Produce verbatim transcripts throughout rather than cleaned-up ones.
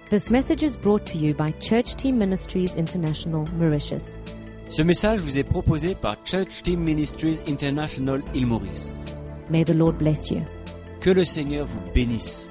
This message is brought to you by Church Team Ministries International, Mauritius. Ce message vous est proposé par Church Team Ministries International, Île Maurice. May the Lord bless you. Que le Seigneur vous bénisse.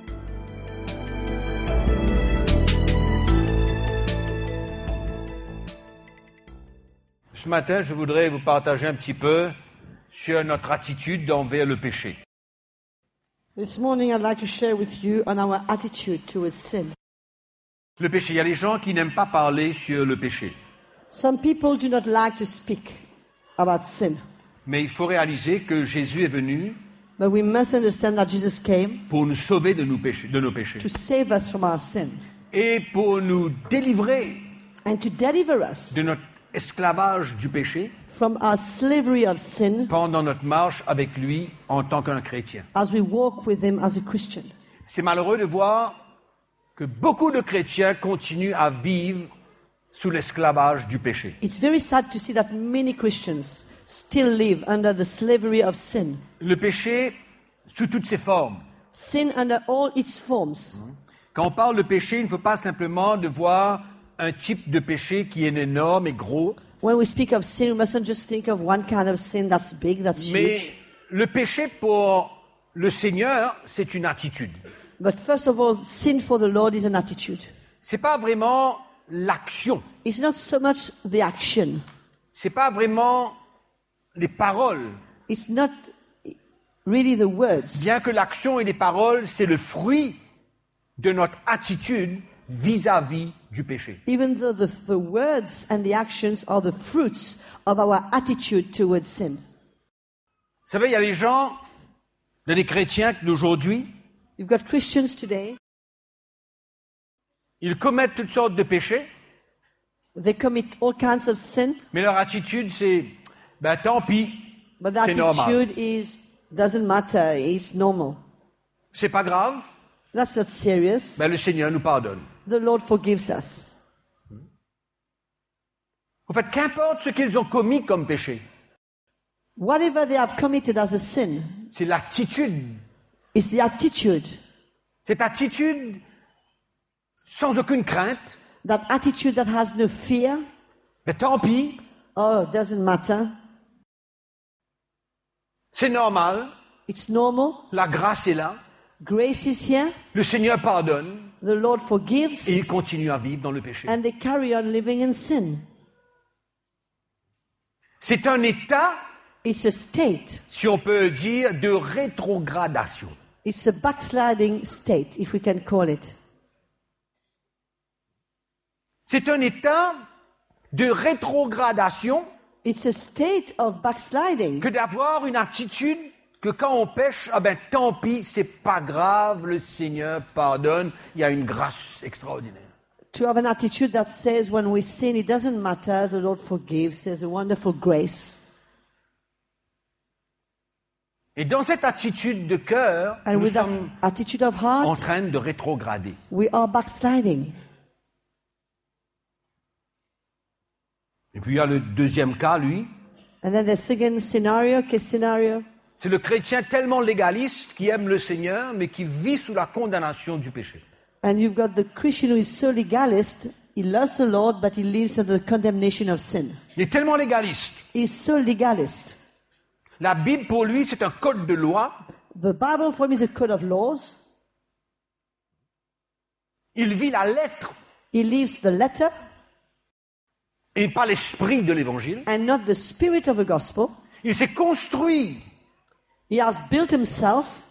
Ce matin, je voudrais vous partager un petit peu sur notre attitude envers le péché. This morning I'd like to share with you on our attitude towards sin. Le péché, il y a des gens qui n'aiment pas parler sur le péché. Some people do not like to speak about sin. Mais il faut réaliser que Jésus est venu But we must understand that Jesus came pour nous sauver de nos péchés, de nos péchés. to save us from our sins Et pour nous délivrer and to deliver us de notre esclavage du péché from our slavery of sin pendant notre marche avec lui en tant qu'un chrétien. as we walk with him as a Christian. C'est malheureux de voir que beaucoup de chrétiens continuent à vivre sous l'esclavage du péché. It's very sad to see that many Christians still live under the slavery of sin. Le péché sous toutes ses formes. Sin under all its forms. Quand on parle de péché, il ne faut pas simplement de voir un type de péché qui est énorme et gros, When we speak of sin, we mustn't just think of one kind of sin that's big, that's mais huge. le péché pour le Seigneur, c'est une attitude. But first of all, sin for the Lord is an attitude. C'est pas vraiment l'action. It's not so much the action. C'est pas vraiment les paroles. It's not really the words. Bien que l'action et les paroles, c'est le fruit de notre attitude vis-à-vis du péché. Even though the, the words and the actions are the fruits of our attitude towards sin. Vous savez, il y a des gens, il y a des chrétiens d'aujourd'hui, You've got Christians today, ils commettent toutes sortes de péchés, they commit all kinds of sin, mais leur attitude c'est, ben tant pis, but the c'est normal. attitude is, doesn't matter, it's normal. C'est pas grave, That's not serious. ben le Seigneur nous pardonne. The Lord forgives us. En fait, qu'importe ce qu'ils ont commis comme péché, Whatever they have committed as a sin, c'est l'attitude. it's the attitude. Cette attitude sans aucune crainte, That attitude that has no fear. ben tant pis, Oh, it doesn't matter. c'est normal, It's normal. la grâce est là, Grace is here. le Seigneur pardonne, The Lord forgives. et ils continuent à vivre dans le péché. And they carry on living in sin. C'est un état, It's a state. si on peut dire, de rétrogradation. It's a backsliding state, if we can call it. C'est un état de rétrogradation It's a state of backsliding. que d'avoir une attitude que quand on pêche, ah ben tant pis, c'est pas grave, le Seigneur pardonne, il y a une grâce extraordinaire. To have an attitude that says when we sin, it doesn't matter, the Lord forgives, there's a wonderful grace. Et dans cette attitude de cœur, And nous with that sommes attitude of en heart, train de rétrograder. we are backsliding. Et puis il y a le deuxième cas, lui, And then the second scenario, case scenario, c'est le chrétien tellement légaliste qui aime le Seigneur, mais qui vit sous la condamnation du péché. and you've got the Christian who is so legalist, he loves the Lord, but he lives under the condemnation of sin. Il est tellement légaliste. He's so legalist. La Bible, pour lui, c'est un code de loi. The Bible for him is a code of laws. Il vit la lettre He lives the letter et pas l'esprit de l'Évangile. and not the spirit of the gospel. Il s'est construit He has built himself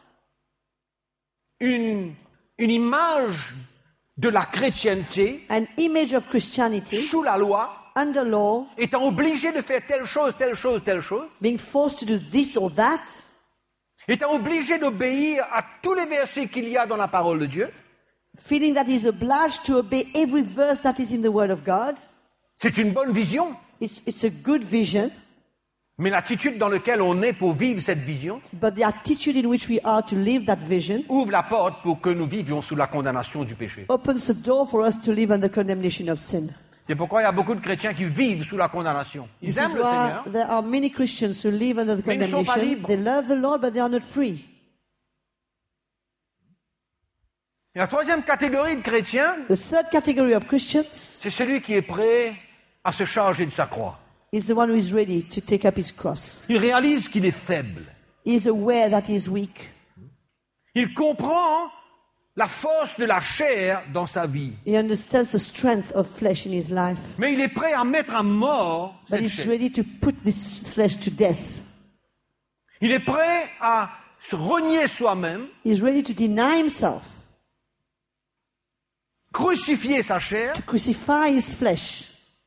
une, une image de la chrétienté an image of Christianity sous la loi, under law, étant obligé de faire telle chose, telle chose, telle chose, being forced to do this or that, étant obligé d'obéir à tous les versets qu'il y a dans la parole de Dieu. feeling that he's obliged to obey every verse that is in the Word of God. C'est une bonne vision, It's, it's a good vision, mais l'attitude dans laquelle on est pour vivre cette vision but the attitude in which we are to live that vision ouvre la porte pour que nous vivions sous la condamnation du péché. opens the door for us to live under condemnation of sin. C'est pourquoi il y a beaucoup de chrétiens qui vivent sous la condamnation. Ils This aiment is le why Seigneur, there are many Christians who live under the Mais ils ne sont pas condemnation. libres. They love the Lord, but they are not free. Et la troisième catégorie de chrétiens, The third category of Christians c'est celui qui est prêt à se charger de sa croix. is the one who is ready to take up his cross. Il réalise qu'il est faible. He is aware that he is weak. Il comprend la force de la chair dans sa vie. He understands the strength of flesh in his life. Mais il est prêt à mettre à mort But cette he's chair. ready to put this flesh to death. Il est prêt à se renier soi-même, He's ready to deny himself, crucifier sa chair, to crucify his flesh.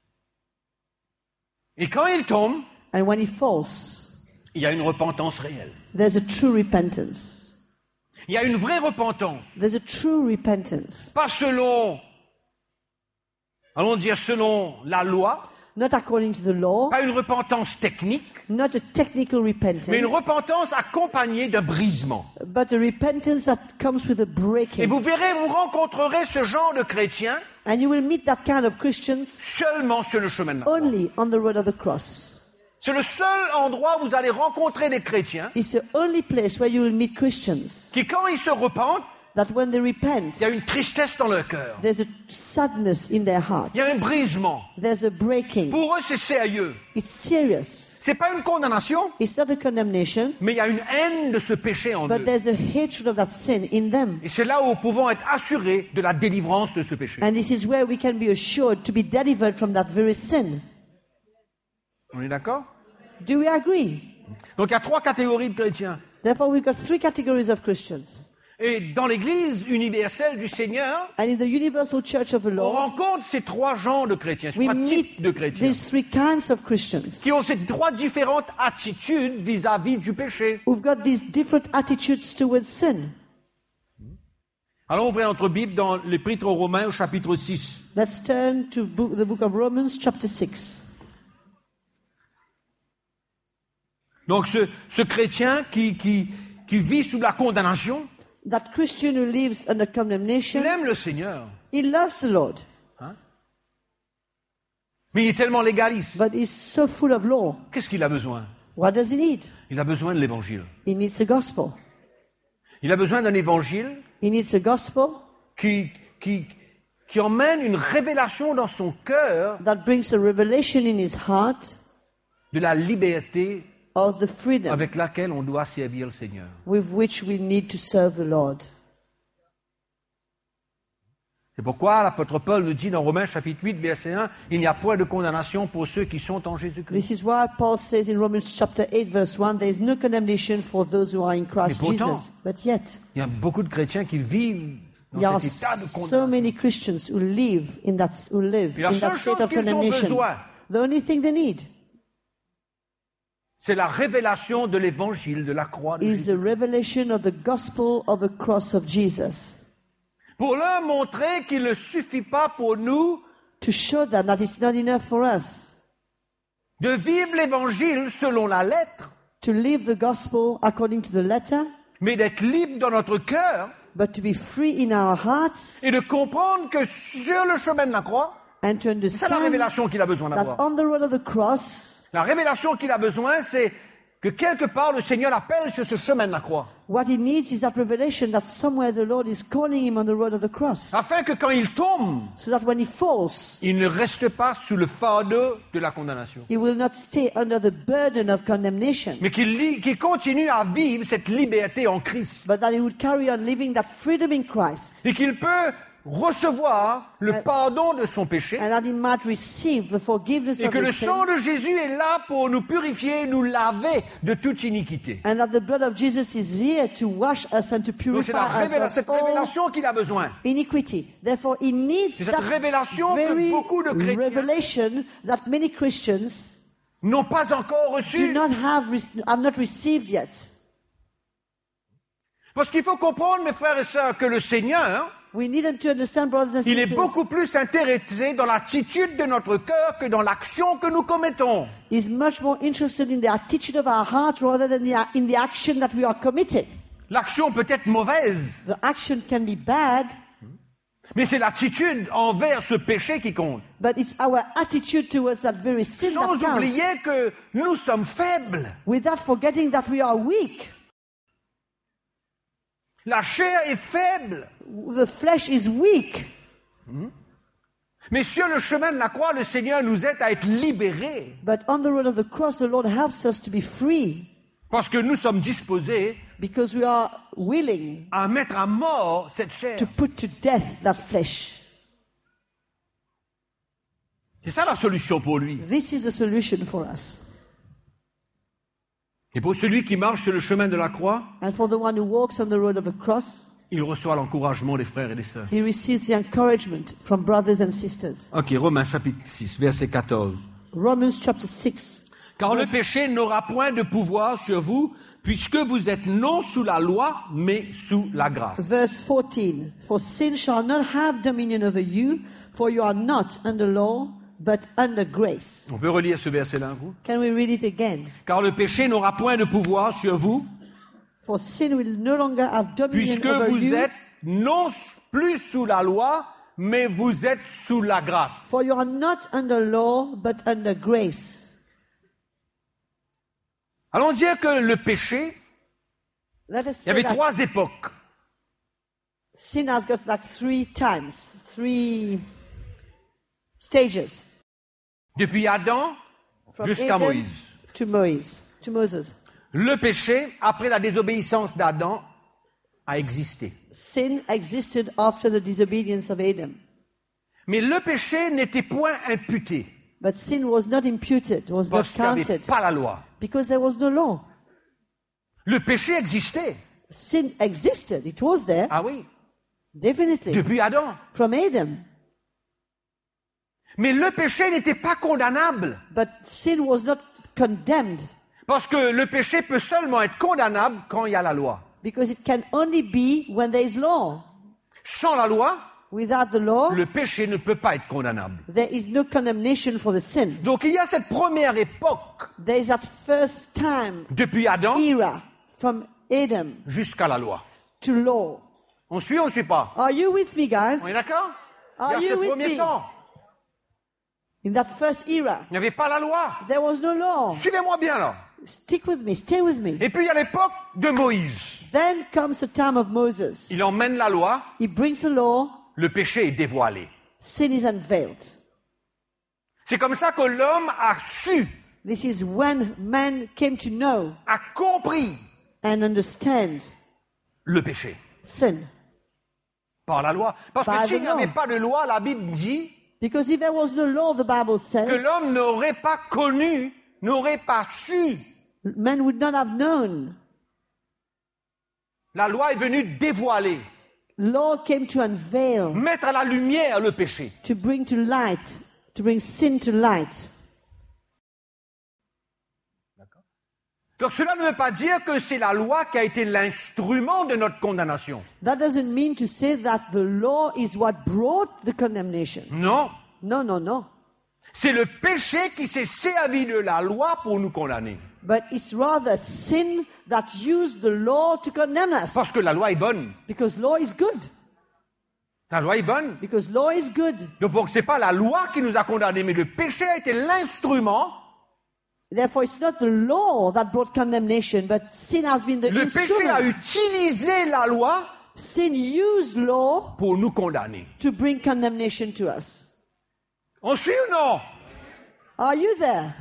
et quand il tombe, And when he falls, il y a une repentance réelle. there's a true repentance. Il y a une vraie repentance. There's a true repentance. Pas selon, allons dire selon la loi, Not according to the law, pas une repentance technique, not a technical repentance, mais une repentance accompagnée d'un brisement. but a repentance that comes with a Et breaking. vous verrez, vous rencontrerez ce genre de chrétiens And you will meet that kind of Christians seulement sur le chemin de la croix. only on the road of the cross. C'est le seul endroit où vous allez rencontrer des chrétiens It's the only place where you will meet Christians qui, quand ils se repentent, that when they repent, il y a une tristesse dans leur cœur. there's a sadness in their hearts. Il y a un brisement. There's a breaking. Pour eux, c'est sérieux. It's serious. C'est pas une condamnation, It's not a condemnation, mais il y a une haine de ce péché en but eux. there's a hatred of that sin in them. Et c'est là où nous pouvons être assurés de la délivrance de ce péché. And this is where we can be assured to be delivered from that very sin. On est d'accord? Do we agree? Donc il y a trois catégories de chrétiens. Therefore, we've got three categories of Christians. Et dans l'Église universelle du Seigneur, And in the universal church of the on Lord, rencontre ces trois genres de chrétiens, ces we trois meet types de chrétiens, these three kinds of Christians. qui ont ces trois différentes attitudes vis-à-vis du péché. We've got these different attitudes towards sin. Allons ouvrir notre Bible dans l'Épître aux Romains au chapitre six. Let's turn to book, the book of Romans, chapter six. Donc ce, ce chrétien qui, qui, qui vit sous la condamnation, That Christian who lives under il condemnation, aime le Seigneur, he loves the Lord, mais il est tellement légaliste. but he's so full of law. Qu'est-ce qu'il a besoin? What does he need? Il a besoin de l'Évangile. He needs the gospel. Il a besoin d'un Évangile He needs the gospel qui, qui, qui emmène une révélation dans son cœur that brings a revelation in his heart de la liberté of the freedom avec laquelle on doit servir le Seigneur. with which we need to serve the Lord. C'est pourquoi l'apôtre Paul nous dit dans Romains chapitre huit, verset un, il n'y a point de condamnation pour ceux qui sont en Jésus-Christ. This is why Paul says in Romans chapter eight, verse one, there is no condemnation for those who are in Christ Mais pourtant, Jesus. But yet, Il y a beaucoup de chrétiens qui vivent there are dans cet état de so condamnation. many Christians who live in that, who live Et la in that seule state chose of qu'ils ont condemnation. besoin, The only thing they need c'est la révélation de l'évangile, de la croix de is Jésus. the revelation of the gospel of the cross of Jesus. Pour leur montrer qu'il ne suffit pas pour nous To show them that it's not enough for us de vivre l'évangile selon la lettre, to live the gospel according to the letter, mais d'être libre dans notre cœur but to be free in our hearts et de comprendre que sur le chemin de la croix, and to c'est la understand révélation qu'il a besoin that d'avoir. on the road of the cross, La révélation qu'il a besoin, c'est que quelque part le Seigneur l'appelle sur ce chemin de la croix. what he needs is that revelation that somewhere the Lord is calling him on the road of the cross. Afin que quand il tombe, So that when he falls, il ne reste pas sous le fardeau de la condamnation. he will not stay under the burden of condemnation, Mais qu'il li- qu'il continue à vivre cette liberté en Christ. but that he would carry on living that freedom in Christ, Et qu'il peut recevoir le pardon de son péché. and that he might receive the forgiveness Et of que le his sin, sang de Jésus est là pour nous purifier, nous laver de toute iniquité. and that the blood of Jesus is here to wash us and to Donc c'est la purify révéla- us cette of all révélation qu'il a besoin. iniquity. Therefore, he needs C'est cette that révélation que very beaucoup de chrétiens revelation that many Christians n'ont pas encore do reçu. not have, re- have not received yet. Parce qu'il faut comprendre, mes frères et sœurs, que le Seigneur, We need to understand, brothers and il est sisters, beaucoup plus intéressé dans l'attitude de notre cœur que dans l'action que nous commettons. is much more interested in the attitude of our heart rather than the, in the action that we are committing. L'action peut être mauvaise, The action can be bad, mais c'est l'attitude envers ce péché qui compte. but it's our attitude towards that very sin Sans that counts, oublier que nous sommes faibles. without forgetting that we are weak. La chair est faible. The flesh is weak. Mais sur le chemin de la croix, le Seigneur nous aide à être libérés. But on the road of the cross, the Lord helps us to be free Parce que nous sommes disposés because we are willing à mettre à mort cette chair. to put to death that flesh. C'est ça la solution pour lui. This is the solution for us. Et pour celui qui marche sur le chemin de la croix, And for the one who walks on the road of the cross, il reçoit l'encouragement des frères et des sœurs. he receives the encouragement from brothers and sisters. Ok, Romains chapitre six, verset quatorze. Romans chapter six. Car le péché n'aura point de pouvoir sur vous, puisque vous êtes non sous la loi, mais sous la grâce. Verse fourteen. For sin shall not have dominion over you, for you are not under law, but under grace. On peut relire ce verset-là un coup? Can we read it again? Car le péché n'aura point de pouvoir sur vous, For sin will no longer have dominion puisque over vous you, êtes non plus sous la loi, mais vous êtes sous la grâce. for you are not under law, but under grace. Allons dire que le péché, Let us il y say avait that trois époques. sin has got like three times, three stages. Depuis Adam From jusqu'à Adam Moïse. to Moses. To Moses. Le péché, après la désobéissance d'Adam, a existé. Sin existed after the disobedience of Adam. Mais le péché n'était point imputé, But sin was not imputed, was not parce qu'il n'y avait counted, pas la loi. because there was no law. Le péché existait. Sin existed, it was there, Ah oui, definitely, depuis Adam. from Adam. Mais le péché n'était pas condamnable, But sin was not condemned, parce que le péché peut seulement être condamnable quand il y a la loi. because it can only be when there is law. Sans la loi, Without the law, le péché ne peut pas être condamnable. there is no condemnation for the sin. Donc il y a cette première époque, There is that first time, depuis Adam era, from Adam jusqu'à la loi. to law. On suit ou on ne suit pas? Are you with me, guys? On est d'accord? Il Are y a ce you with premier me? temps. In that first era, Il n'y avait pas la loi. there was no law. Suivez-moi bien là. Stick with me, stay with me. Et puis il y a l'époque de Moïse. Then comes the time of Moses. Il emmène la loi, He brings the law, le péché est dévoilé. sin is unveiled. C'est comme ça que l'homme a su, This is when man came to know a compris and understand le péché sin. par la loi. Parce Par que s'il the n'y avait law. pas de loi, la Bible dit Because if there was no law, the Bible que says, l'homme n'aurait pas connu, n'aurait pas su. man would not have known. La loi est venue dévoiler, Law came to unveil, mettre à la lumière le péché. to bring to light, to bring sin to light. Donc cela ne veut pas dire que c'est la loi qui a été l'instrument de notre condamnation. That doesn't mean to say that the law is what brought the condemnation. Non, No, no, no. c'est le péché qui s'est servi de la loi pour nous condamner. But it's rather sin that used the law to condemn us. Parce que la loi est bonne. Because law is good. La loi est bonne. Because law is good. Donc c'est pas la loi qui nous a condamnés, mais le péché a été l'instrument. Therefore, it's not the law that brought condemnation, but sin has been the Le péché a instrument. utilisé la loi Sin used law pour nous condamner. to bring condemnation to us. On suit ou non? Are you there?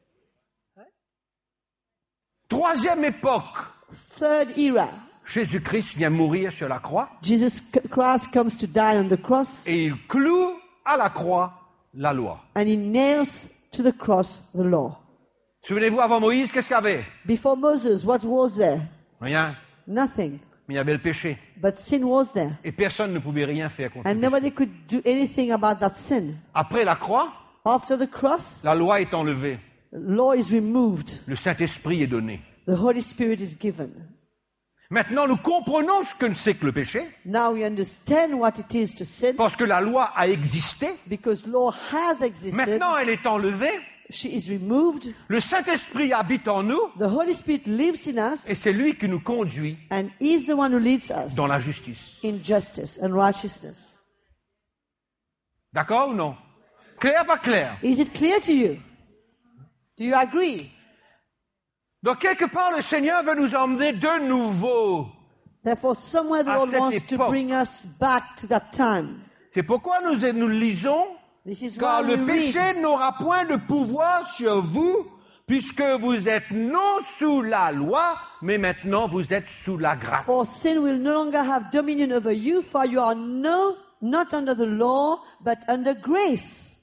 Troisième époque. Third era. Jésus-Christ vient mourir sur la croix Jesus Christ comes to die on the cross, et il cloue à la croix la loi. and he nails to the cross the law. Souvenez-vous, avant Moïse, qu'est-ce qu'il y avait? Before Moses, what was there? Rien. Nothing. Mais il y avait le péché. But sin was there. Et personne ne pouvait rien faire contre And le péché. nobody could do anything about that sin. Après la croix, After the cross, la loi est enlevée. law is removed. Le Saint-Esprit est donné. The Holy Spirit is given. Maintenant, nous comprenons ce que c'est que le péché, Now we understand what it is to sin, parce que la loi a existé. because law has existed. Maintenant, elle est enlevée. She is removed. Le Saint-Esprit habite en nous The Holy Spirit lives in us, et c'est lui qui nous conduit and is the one who leads us dans la justice. in justice and righteousness. D'accord ou non? Clair, pas clair? Is it clear to you? Do you agree? Donc, quelque part, le Seigneur veut nous emmener de nouveau Therefore, somewhere the À Lord cette wants to époque. bring us back to that time. C'est pourquoi nous, nous lisons, This is car why le we péché read, n'aura point de pouvoir sur vous, puisque vous êtes non sous la loi, mais maintenant vous êtes sous la grâce. for sin will no longer have dominion over you, for you are no, not under the law, but under grace.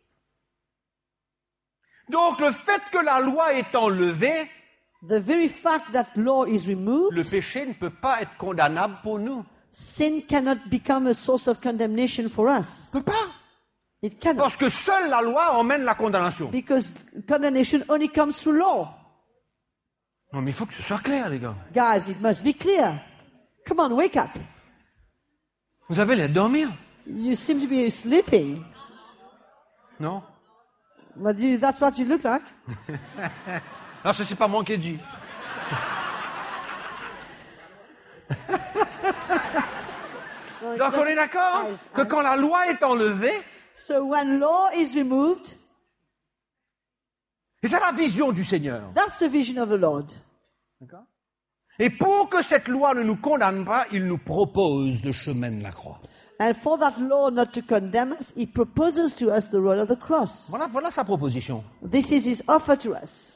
Donc le fait que la loi est enlevée, The very fact that law is removed, le péché ne peut pas être condamnable pour nous. sin cannot become a source of condemnation for us. Ne peut pas. It cannot. Parce que seule la loi emmène la condamnation. Because condemnation only comes through law. Non mais il faut que ce soit clair, les gars. Guys, it must be clear. Come on, wake up. Vous avez l'air de dormir, You seem to be sleeping. non? But you, that's what you look like. Non, ça c'est pas moi qui ai dit. No, it's Donc on just- est d'accord Guys, que I- quand la loi est enlevée, So when law is removed, et c'est la vision du Seigneur. that's the vision of the Lord. D'accord? Et pour que cette loi ne nous condamne pas, il nous propose le chemin de la croix. And for that law not to condemn us, he proposes to us the road of the cross. Voilà, voilà sa proposition. This is his offer to us.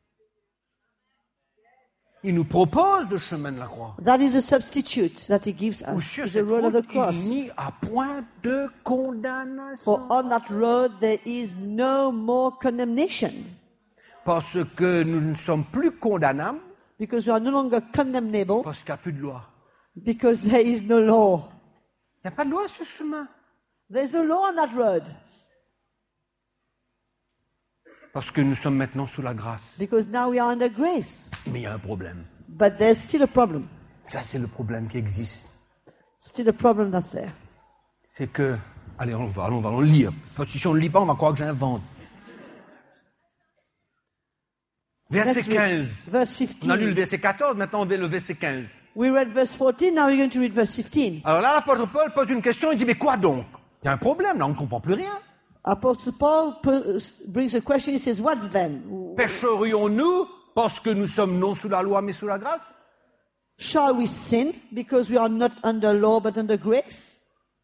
Il nous propose le chemin de la croix. That is a substitute that he gives Où us, sur is the cette road of route, the il cross. n'y a point de condamnation. For on that road there is no more condemnation, Parce que nous ne sommes plus condamnables, because we are no longer condemnable, parce qu'il n'y a plus de loi. because there is no law. Il n'y a pas de loi sur ce chemin. There's no law on that road, Parce que nous sommes maintenant sous la grâce. because now we are under grace. Mais il y a un problème. But there's still a problem. Ça, c'est le problème qui existe. Still a problem that's there. C'est que... Allez, on va, on va on lire. Parce que si on ne lit pas, on va croire que j'invente. Verset Let's read quinze. verse On a lu le fifteen. verset quatorze, maintenant on va le verset quinze. We read verse fourteen, now we're going to read verse fifteen. Alors là, l'apôtre Paul pose une question, il dit, mais quoi donc? Il y a un problème, là, on ne comprend plus rien. Apostle Paul pu- brings a question, he says, what then? Pécherions-nous parce que nous sommes non sous la loi, mais sous la grâce? Shall we sin because we are not under law but under grace?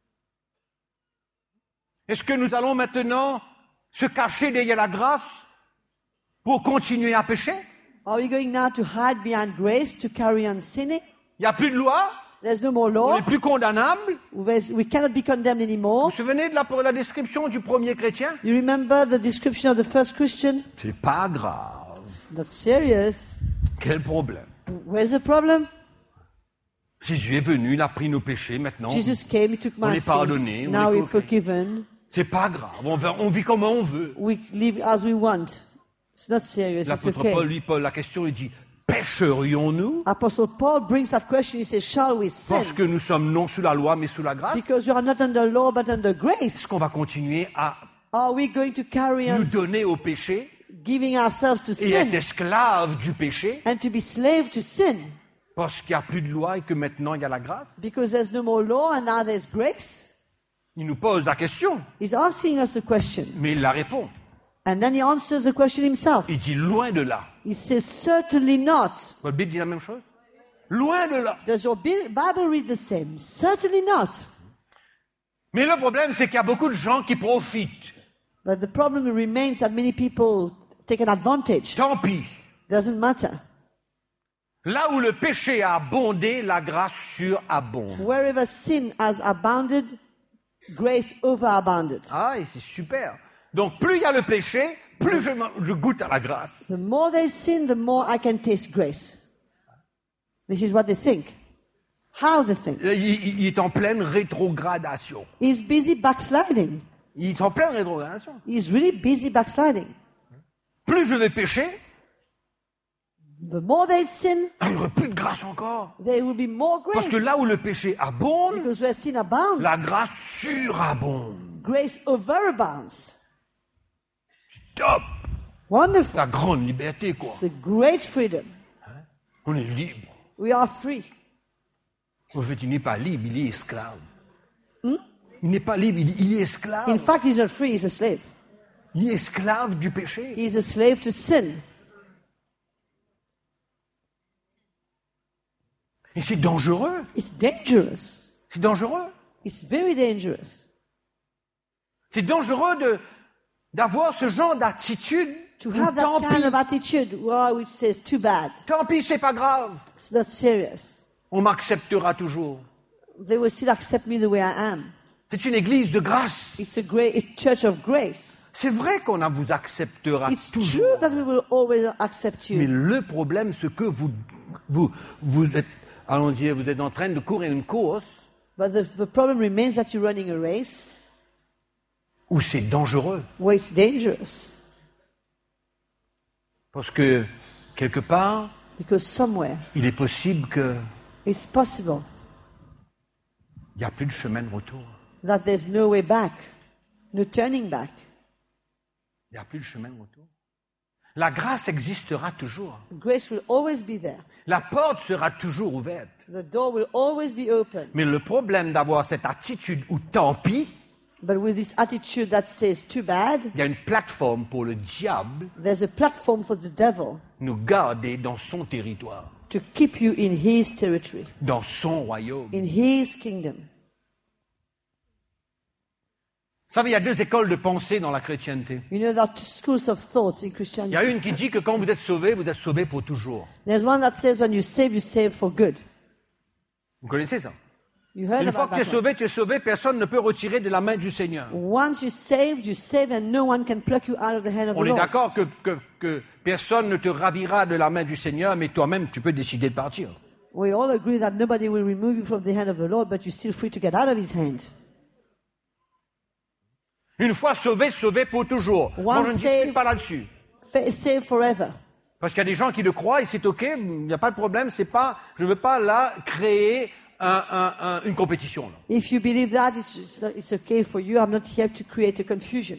Est-ce que nous allons maintenant se cacher derrière la grâce pour continuer à pécher? Are we going now to hide behind grace to carry on sinning? Il n'y a plus de loi, There's no more on law. n'est plus condamnable. There's- We cannot be condemned Vous anymore. vous souvenez de la, la description du premier chrétien? You remember the description of the first Christian? C'est pas grave. That's serious. Quel problème? Where's the problem? Jésus est venu, il a pris nos péchés, maintenant. Jesus came, he took On my est pardonné, sins. on Now est we're forgiven. C'est pas grave, on, va- on vit comme on veut. We live as we want. It's not serious, it's L'apôtre Paul okay. lui pose la question, il dit, pécherions-nous Apostle Paul brings that question, he says, shall we sin? parce que nous sommes non sous la loi, mais sous la grâce? Because we are not under law but under grace. Est-ce qu'on va continuer à Are we going to carry on nous donner au péché giving ourselves to et être sin esclaves du péché and to be slave to sin parce qu'il n'y a plus de loi et que maintenant il y a la grâce? because there's no more law and now there's grace? Il nous pose la question, He's asking us a question. mais il la répond. And then he answers the question himself. Il dit loin de là. He says, certainly not. Votre Bible dit la même chose? Loin de là. Does your Bi- Bible read the same? Certainly not. Mais le problème, c'est qu'il y a beaucoup de gens qui profitent. But the problem remains that many people take an advantage. Tant pis. Doesn't matter. Là où le péché a abondé, la grâce surabonde. Wherever sin has abounded, grace overabounded. Ah, et c'est super. Donc, plus il y a le péché, plus je, m'en- je goûte à la grâce. The more they sin, the more I can taste grace. This is what they think. How they think. Il, il- il est en pleine rétrogradation. He's busy backsliding. Il est en pleine rétrogradation. He's really busy backsliding. Plus je vais pécher, The more they sin, il n'y aura plus de grâce encore. there will be more grace. Parce que là où le péché abonde, Because where sin abounds, la grâce surabonde. grace overabounds. Top. Wonderful. La grande liberté, quoi. It's a great freedom. On est libre. We are free. En fait, il n'est pas libre, il est esclave. Il n'est pas libre, il, il est esclave. In fact, he's not free, he's a slave. Il est esclave du péché. He's a slave to sin. Et c'est dangereux. It's dangerous. C'est dangereux. It's very dangerous C'est dangereux de, d'avoir ce genre d'attitude. to où have that tant kind pis, of attitude, wow, which says, too bad, tant pis, c'est pas grave. it's not serious. On m'acceptera toujours. They will still accept me the way I am. C'est une église de grâce. It's a great it's church of grace. C'est vrai qu'on a- vous acceptera It's toujours. true that we will always accept Mais you. le problème, c'est que vous, vous, vous êtes, allons dire, vous êtes en train de courir une course But the, the problem remains that you're running a race où c'est dangereux. where it's dangerous. Parce que, quelque part, Because somewhere il est possible qu'il it's possible n'y a plus de chemin de retour. that there's no way back, no turning back. Il n'y a plus de chemin de retour. La grâce existera toujours. Grace will always be there. La porte sera toujours ouverte. The door will always be open. Mais le problème d'avoir cette attitude où tant pis, But with this attitude that says too bad, il y a une plateforme pour le diable there's a platform for the devil nous garder dans son territoire, to keep you in his territory, dans son royaume. in his kingdom. Vous savez, il y a deux écoles de pensée dans la chrétienté. You know, there are two schools of thoughts in Il y Christianity. a une qui dit que quand vous êtes sauvé, vous êtes sauvé pour toujours. There's one that says when you save, you save for good. Vous connaissez ça? You heard Une fois about que tu es that one. sauvé, tu es sauvé, personne ne peut retirer de la main du Seigneur. Once you saved, you save, and no one can pluck you out of the hand of On the est Lord. d'accord que, que, que personne ne te ravira de la main du Seigneur, mais toi-même, tu peux décider de partir. We all agree that nobody will remove you from the hand of the Lord, but you're still free to get out of his hand. Une fois sauvé, sauvé pour toujours. Moi, je ne saved- discute pas là-dessus. Fa- Save forever. Parce qu'il y a des gens qui le croient et c'est OK, il n'y a pas de problème, c'est pas, je ne veux pas là créer un, un, un, une compétition. Là. If you believe that, it's, it's not- it's okay for you. I'm not here to create a confusion.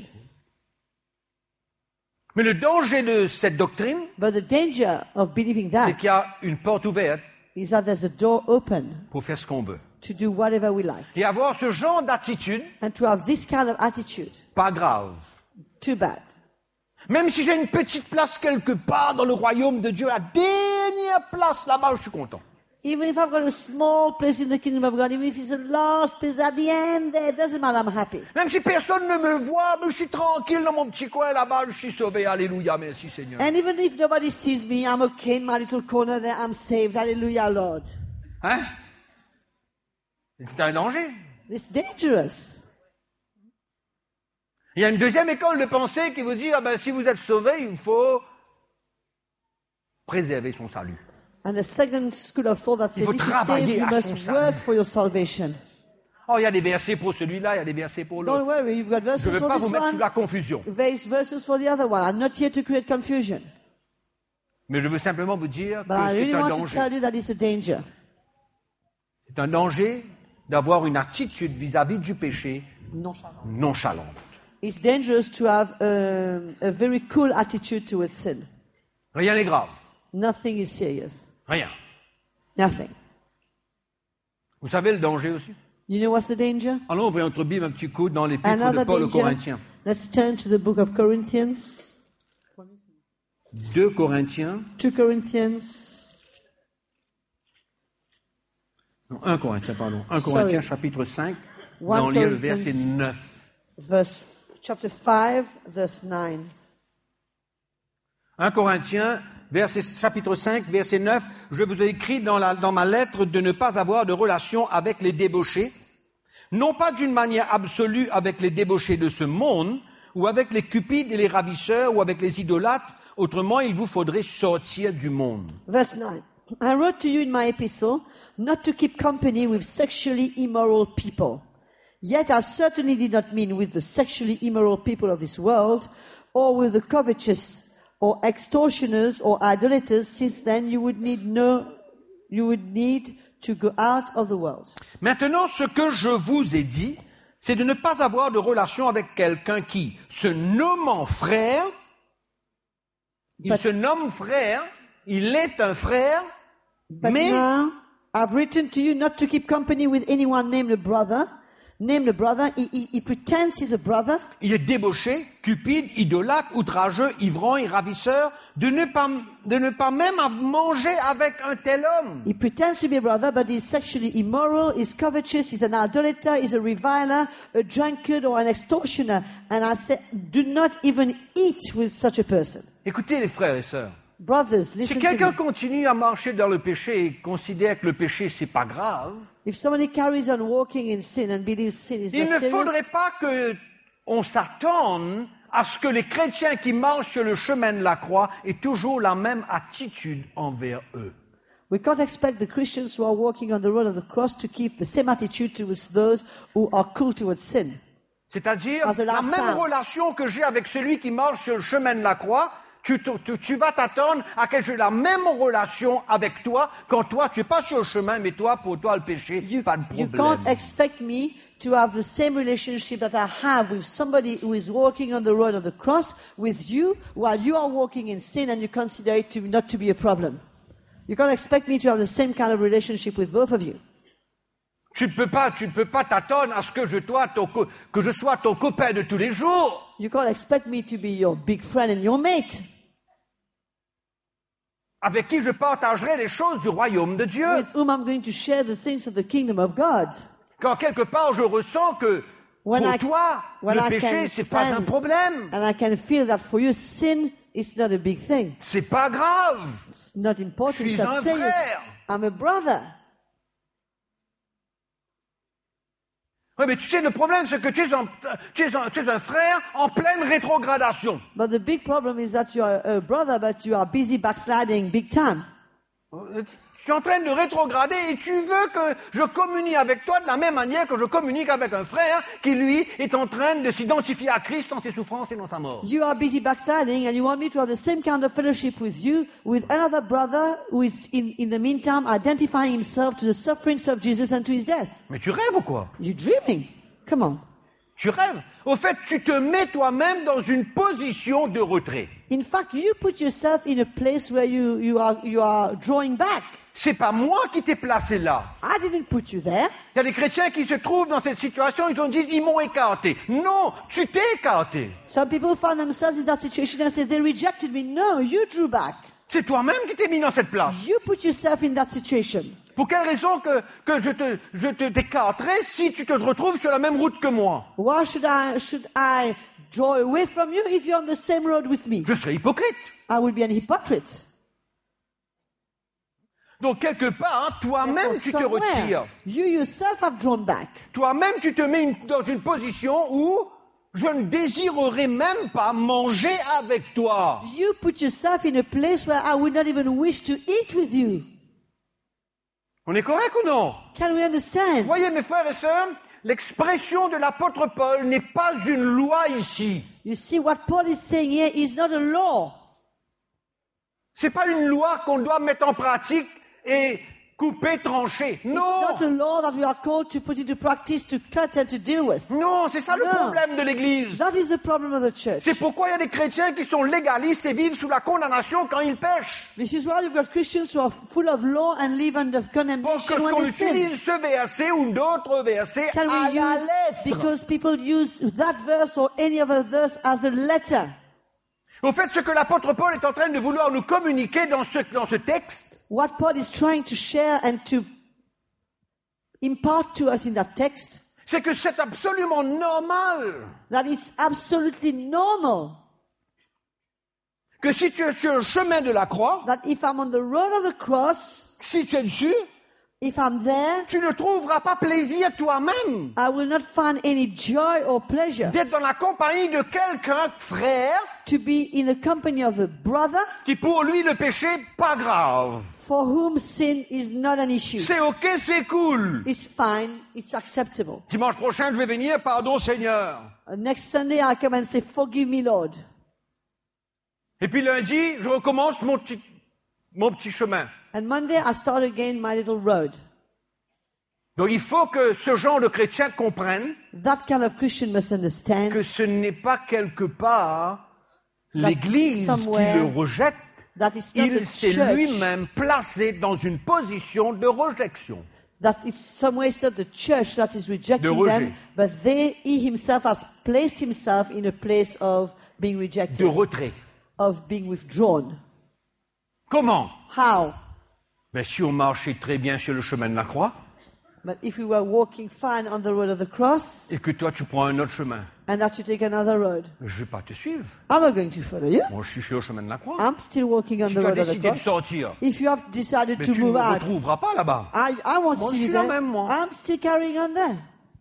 Mais le danger de cette doctrine, But the danger of believing c'est that qu'il y a une porte ouverte is that there's a door open pour faire ce qu'on veut. to do whatever we like. Et avoir ce genre d'attitude, And to have this kind of attitude, pas grave. too bad. Même si j'ai une petite place quelque part dans le royaume de Dieu, la dernière place là-bas, je suis content. Even if I've got a small place in the kingdom of God, even if it's the last place at the end there, it doesn't matter, I'm happy. Même si personne ne me voit, mais je suis tranquille dans mon petit coin là-bas, je suis sauvé. Alléluia, merci Seigneur. And even if nobody sees me, I'm okay in my little corner there, I'm saved. Hallelujah, Lord. Hein? C'est un danger. It's dangerous. Il y a une deuxième école de pensée qui vous dit, ah ben, si vous êtes sauvé, il faut préserver son salut. And the second school of thought that Il says faut if you're travailler saved, you à must son salut. work for your salvation. Oh, il y a des versets pour celui-là, il y a des versets pour Don't l'autre. worry, you've got Je ne verses veux for pas this vous mettre sous one, la confusion. there's verses for the other one. I'm not here to create confusion. Mais je veux simplement vous dire que But I c'est really un want to danger. tell you that it's a danger. C'est un danger d'avoir une attitude vis-à-vis du péché Nonchalant. nonchalante. It's dangerous to have um, a very cool attitude towards sin. Rien n'est grave. Nothing is serious. Rien. Nothing. Vous savez le danger aussi? You know what's the danger? Allons ouvrir notre Bible un petit coup dans l'épître de Another Paul aux danger. Corinthiens. Let's turn to the book of Corinthians. deux Corinthiens, two Corinthians. non, un Corinthiens, pardon. un Sorry. Corinthiens chapitre cinq, on va One en lire le Corinthians. verset neuf. Verse, chapter five, verse nine. un Corinthiens, verset, chapitre cinq, verset neuf. Je vous ai écrit dans, la, dans ma lettre de ne pas avoir de relation avec les débauchés, non pas d'une manière absolue avec les débauchés de ce monde, ou avec les cupides et les ravisseurs, ou avec les idolâtres. Autrement, il vous faudrait sortir du monde. Verse nine. I wrote to you in my epistle not to keep company with sexually immoral people. Yet I certainly did not mean with the sexually immoral people of this world, or with the covetous, or extortioners, or idolaters, since then you would need no, you would need to go out of the world. Maintenant, ce que je vous ai dit, c'est de ne pas avoir de relation avec quelqu'un qui, se nommant frère, il But- se nomme frère, il est un frère, But mais now I've written to you not to keep company with anyone named a brother, name the brother. He, he, he pretends he's a brother. Il est débauché, cupide, idolâtre, outrageux, ivrogne, ravisseur, de ne pas, de ne pas même manger avec un tel homme. He pretends to be a brother, but he's sexually immoral, he's covetous, he's an idolater, he's a reviler, a drunkard, or an extortioner. And I say, do not even eat with such a person. Écoutez les frères et sœurs. Brothers, Si listen to quelqu'un me. continue à marcher dans le péché et considère que le péché c'est pas grave, If somebody carries on walking in sin and believes sin is il not ne serious, faudrait pas que on s'attende à ce que les chrétiens qui marchent sur le chemin de la croix aient toujours la même attitude envers eux. we can't expect the Christians who are walking on the road of the cross to keep the same attitude towards those who are cool towards sin. C'est-à-dire, As a la lifestyle. même relation que j'ai avec celui qui marche sur le chemin de la croix, tu, tu, tu vas t'attendre à que j'ai la même relation avec toi quand toi, tu n'es pas sur le chemin, mais toi, pour toi, le péché, You, pas de you problème. can't expect me to have the same relationship that I have with somebody who is walking on the road of the cross with you while you are walking in sin and you consider it to not to be a problem. You can't expect me to have the same kind of relationship with both of you. Tu ne peux pas, tu ne peux pas t'attendre à ce que je, toi, ton co- que je sois ton copain de tous les jours. You can't expect me to be your big friend and your mate Avec qui je partagerai les choses du royaume de Dieu. with whom I'm going to share the things of the kingdom of God. Quand quelque part je ressens que When pour I- toi, when le I péché, can c'est pas un sense problème. and I can feel that for you sin is not a big thing. C'est pas grave. It's not important. Je suis It's not un serious. frère. I'm a brother. Oui, mais tu sais, le problème, c'est que tu es, en- tu, es un, tu es un frère en pleine rétrogradation. But the big problem is that you are a brother, but you are busy backsliding big time. Tu es en train de rétrograder et tu veux que je communie avec toi de la même manière que je communique avec un frère qui, lui, est en train de s'identifier à Christ dans ses souffrances et dans sa mort. You are busy backsliding, and you want me to have the same kind of fellowship with you, with another brother who is, in, in the meantime, identifying himself to the sufferings of Jesus and to his death. Mais tu rêves ou quoi? You're dreaming. Come on. Tu rêves. Au fait, tu te mets toi-même dans une position de retrait. In fact, you put yourself in a place where you, you, are, you are drawing back. C'est pas moi qui t'ai placé là. I didn't put you there. Il y a des chrétiens qui se trouvent dans cette situation, ils ont dit, ils m'ont écarté. Non, tu t'es écarté. Some people find themselves in that situation and say, they rejected me. No, you drew back. C'est toi-même qui t'es mis dans cette place. You put yourself in that situation. Pour quelle raison que, que je te, je te t'écarterais si tu te retrouves sur la même route que moi? Why should I, should I draw away from you if you're on the same road with me? Je serais hypocrite. I would be an hypocrite. Donc quelque part, toi-même Therefore, tu te somewhere, retires. you yourself have drawn back. Toi-même tu te mets une- dans une position où je ne désirerais même pas manger avec toi. You put yourself in a place where I would not even wish to eat with you. On est correct ou non? Can we understand? Voyez mes frères et sœurs, l'expression de l'apôtre Paul n'est pas une loi ici. You see, what Paul is saying here is not a law. C'est pas une loi qu'on doit mettre en pratique et couper, trancher. It's not a Non! law that we are called to put into practice, to cut and to deal with. Non, c'est ça le Non. problème de l'Église. That is the problem of the church. C'est pourquoi il y a des chrétiens qui sont légalistes et vivent sous la condamnation quand ils pêchent. This is why you've got Christians who are full of law and live under Parce condemnation when qu'on they sin. utilise ce verset ou d'autres versets Can à we la use, lettre. because people use that verse or any other verse as a letter. Au fait, ce que l'apôtre Paul est en train de vouloir nous communiquer dans ce, dans ce texte, What Paul is trying to share and to impart to us in that text, c'est que c'est absolument normal that it's absolutely normal que si tu es sur le chemin de la croix, that if I'm on the road of the cross, si tu es dessus, if I'm there, tu ne trouveras pas plaisir toi-même I will not find any joy or pleasure d'être dans la compagnie de quelqu'un, frère, to be in the company of a brother qui pour lui le péché, pas grave. for whom sin is not an issue. C'est ok, c'est cool. It's fine, it's acceptable. Dimanche prochain, je vais venir, pardon Seigneur. Uh, next Sunday, I come and say, forgive me, Lord. Et puis lundi, je recommence mon petit, mon petit chemin. And Monday, I start again my little road. Donc il faut que ce genre de chrétien comprenne That kind of Christian must understand que ce n'est pas quelque part l'Église qui somewhere le rejette, that it's not il the s'est church lui-même placé dans une position de rejection. that it's some way it's not the church that is rejecting De rejet. them, but they, he himself has placed himself in a place of being de rejected, retrait. of being withdrawn. Comment? How? Mais si on marchait très bien sur le chemin de la croix, But if we were walking fine on the road of the cross, et que toi tu prends un autre chemin, and that you take another road, je ne vais pas te suivre. I'm not going to follow you. Moi, je suis sur le chemin de la croix. I'm still walking on Si the tu as road of the décidé de cross. sortir, If you have decided mais to tu ne move me out, retrouveras pas là-bas. I, I won't Moi, see je you suis là there. même, moi. I'm still carrying on there.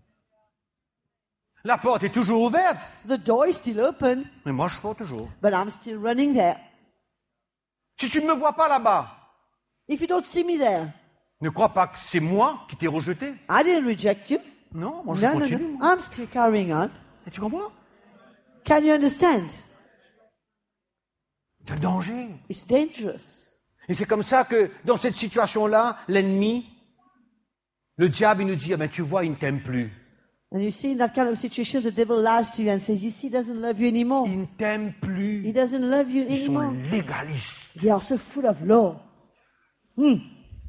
La porte est toujours ouverte, The door is still open, mais moi je cours toujours. but I'm still running there. Si tu ne me vois pas là-bas, If you don't see me there, ne crois pas que c'est moi qui t'ai rejeté. I didn't reject you. Non, moi je No, no, continue. no. moi. I'm still carrying on. Et tu comprends? Can you understand? C'est un danger. It's dangerous. Et c'est comme ça que dans cette situation-là, l'ennemi, le diable, il nous dit, ah ben tu vois, il ne t'aime plus. And you see, in that kind of situation, the devil lies to you and says, you see, he doesn't love you anymore. Il ne t'aime He plus. doesn't love you Ils sont anymore. légalistes. They are so full of law. Hmm.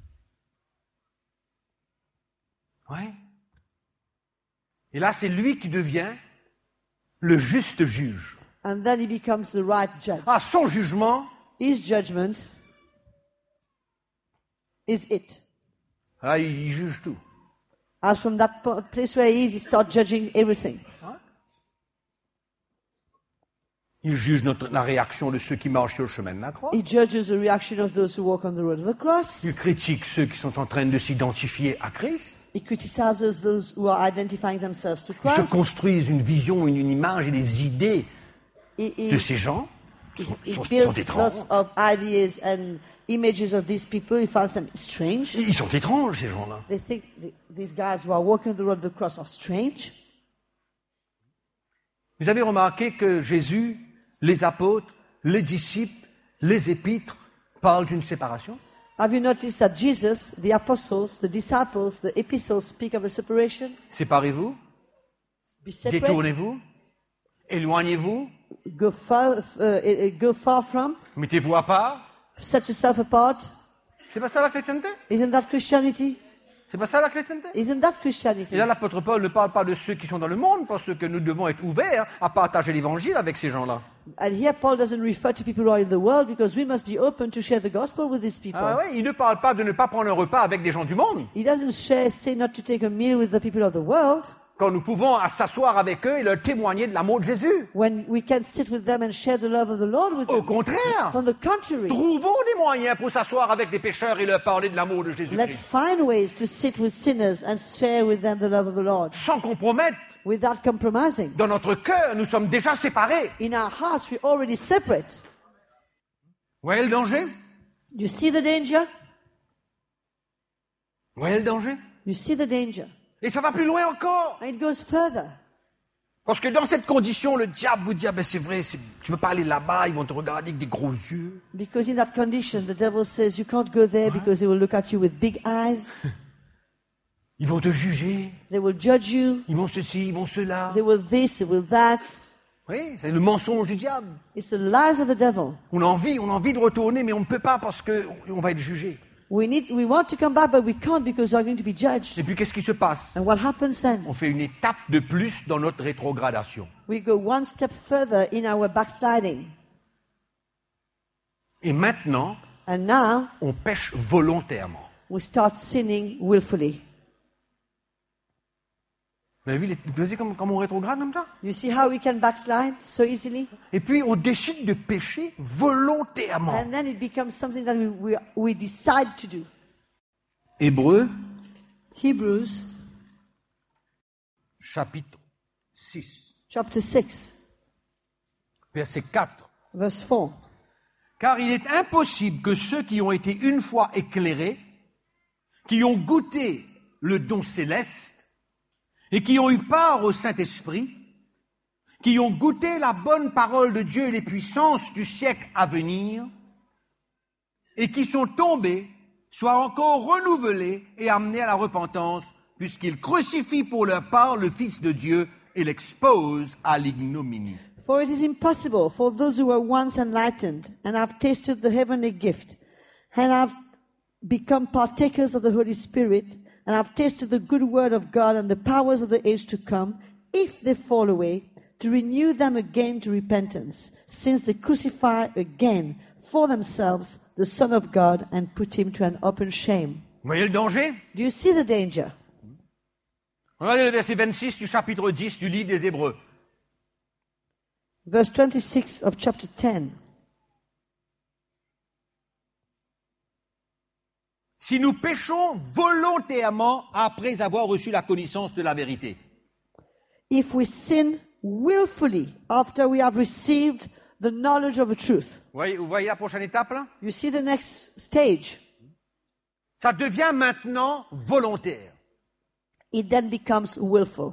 Ouais. Et là, c'est lui qui devient le juste juge. And then he becomes the right judge. Ah, son jugement, His judgment is it. ah, il il juge tout. As from that po- place where he is, he starts judging everything. Il juge notre, la réaction de ceux qui marchent sur le chemin de la croix. He judges the reaction of those who walk on the road of the cross. Il critique ceux qui sont en train de s'identifier à Christ. He criticizes those who are identifying themselves to Ils se Christ. construisent une vision, une, une image et des idées He, he, de ces gens. he, Sont, he sont, sont builds étranges. lots of ideas and images of these people. He finds them strange. Ils sont étranges, ces gens-là. They think th- these guys who are walking the road of the cross are strange. Vous avez remarqué que Jésus, les apôtres, les disciples, les épîtres parlent d'une séparation? Have you noticed that Jesus, the apostles, the disciples, the epistles speak of a separation? Séparez-vous, Be separate, détournez-vous, éloignez-vous, go far, uh, uh, go far from, mettez-vous à part. set yourself apart. C'est pas ça la chrétienté? Isn't that Christianity? C'est pas ça la chrétienté? Isn't that Christianity? Et là, l'apôtre Paul ne parle pas de ceux qui sont dans le monde, parce que nous devons être ouverts à partager l'évangile avec ces gens-là. And here Paul doesn't refer to people who are in the world because we must be open to share the gospel with these people. Ah ouais, il ne parle pas de ne pas prendre un repas avec des gens du monde. He doesn't share, say not to take a meal with the people of the world Quand nous pouvons à s'asseoir avec eux et leur témoigner de l'amour de Jésus. when we can sit with them and share the love of the Lord with Au them. contraire, On the contrary, trouvons des moyens pour s'asseoir avec des pécheurs et leur parler de l'amour de let's Jésus-Christ. find ways to sit with sinners and share with them the love of the Lord Sans compromettre. without compromising. Dans notre cœur, nous sommes déjà séparés. In our hearts, we're already separate. Vous voyez le danger? You see the danger? Vous voyez le danger? You see the danger. Et ça va plus loin encore. And it goes further. Parce que dans cette condition, le diable vous dit, ah ben c'est vrai, c'est- tu peux pas aller là-bas, ils vont te regarder avec des gros yeux. Because in that condition, the devil says you can't go there because they will look at you with big eyes. Ils vont te juger. They will judge you. Ils vont ceci, ils vont cela. They will this, they will that. Oui, c'est le mensonge du diable. It's the lies of the devil. On a envie, on a envie de retourner, mais on ne peut pas parce que on va être jugé. We need, we want to come back, but we can't because we are going to be judged. Et puis qu'est-ce qui se passe? And what happens then? On fait une étape de plus dans notre rétrogradation. We go one step further in our backsliding. Et maintenant, And now on pêche volontairement. we start sinning willfully. Vous avez vu, les- vous voyez comme, comme on rétrograde comme ça? You see how we can backslide so easily? Et puis on décide de pécher volontairement. And then it becomes something that we, we, we decide to do. Hébreux, Hebrews chapitre six, chapter six, verset quatre. verse four. Car il est impossible que ceux qui ont été une fois éclairés, qui ont goûté le don céleste, et qui ont eu part au Saint-Esprit, qui ont goûté la bonne parole de Dieu et les puissances du siècle à venir, et qui sont tombés, soient encore renouvelés et amenés à la repentance, puisqu'ils crucifient pour leur part le Fils de Dieu et l'exposent à l'ignominie. For it is impossible for those who were once enlightened and have tasted the heavenly gift and have become partakers of the Holy Spirit and have tasted the good word of God and the powers of the age to come, if they fall away, to renew them again to repentance, since they crucify again for themselves the Son of God and put him to an open shame. Vous voyez le danger? Do you see the danger? Regardez le verset vingt-six du chapitre dix du livre des Hébreux. Verse twenty-six of chapter ten. Si nous péchons volontairement après avoir reçu la connaissance de la vérité. If we sin willfully after we have received the knowledge of the truth. Vous voyez, vous voyez la prochaine étape là? You see the next stage. Ça devient maintenant volontaire. It then becomes willful.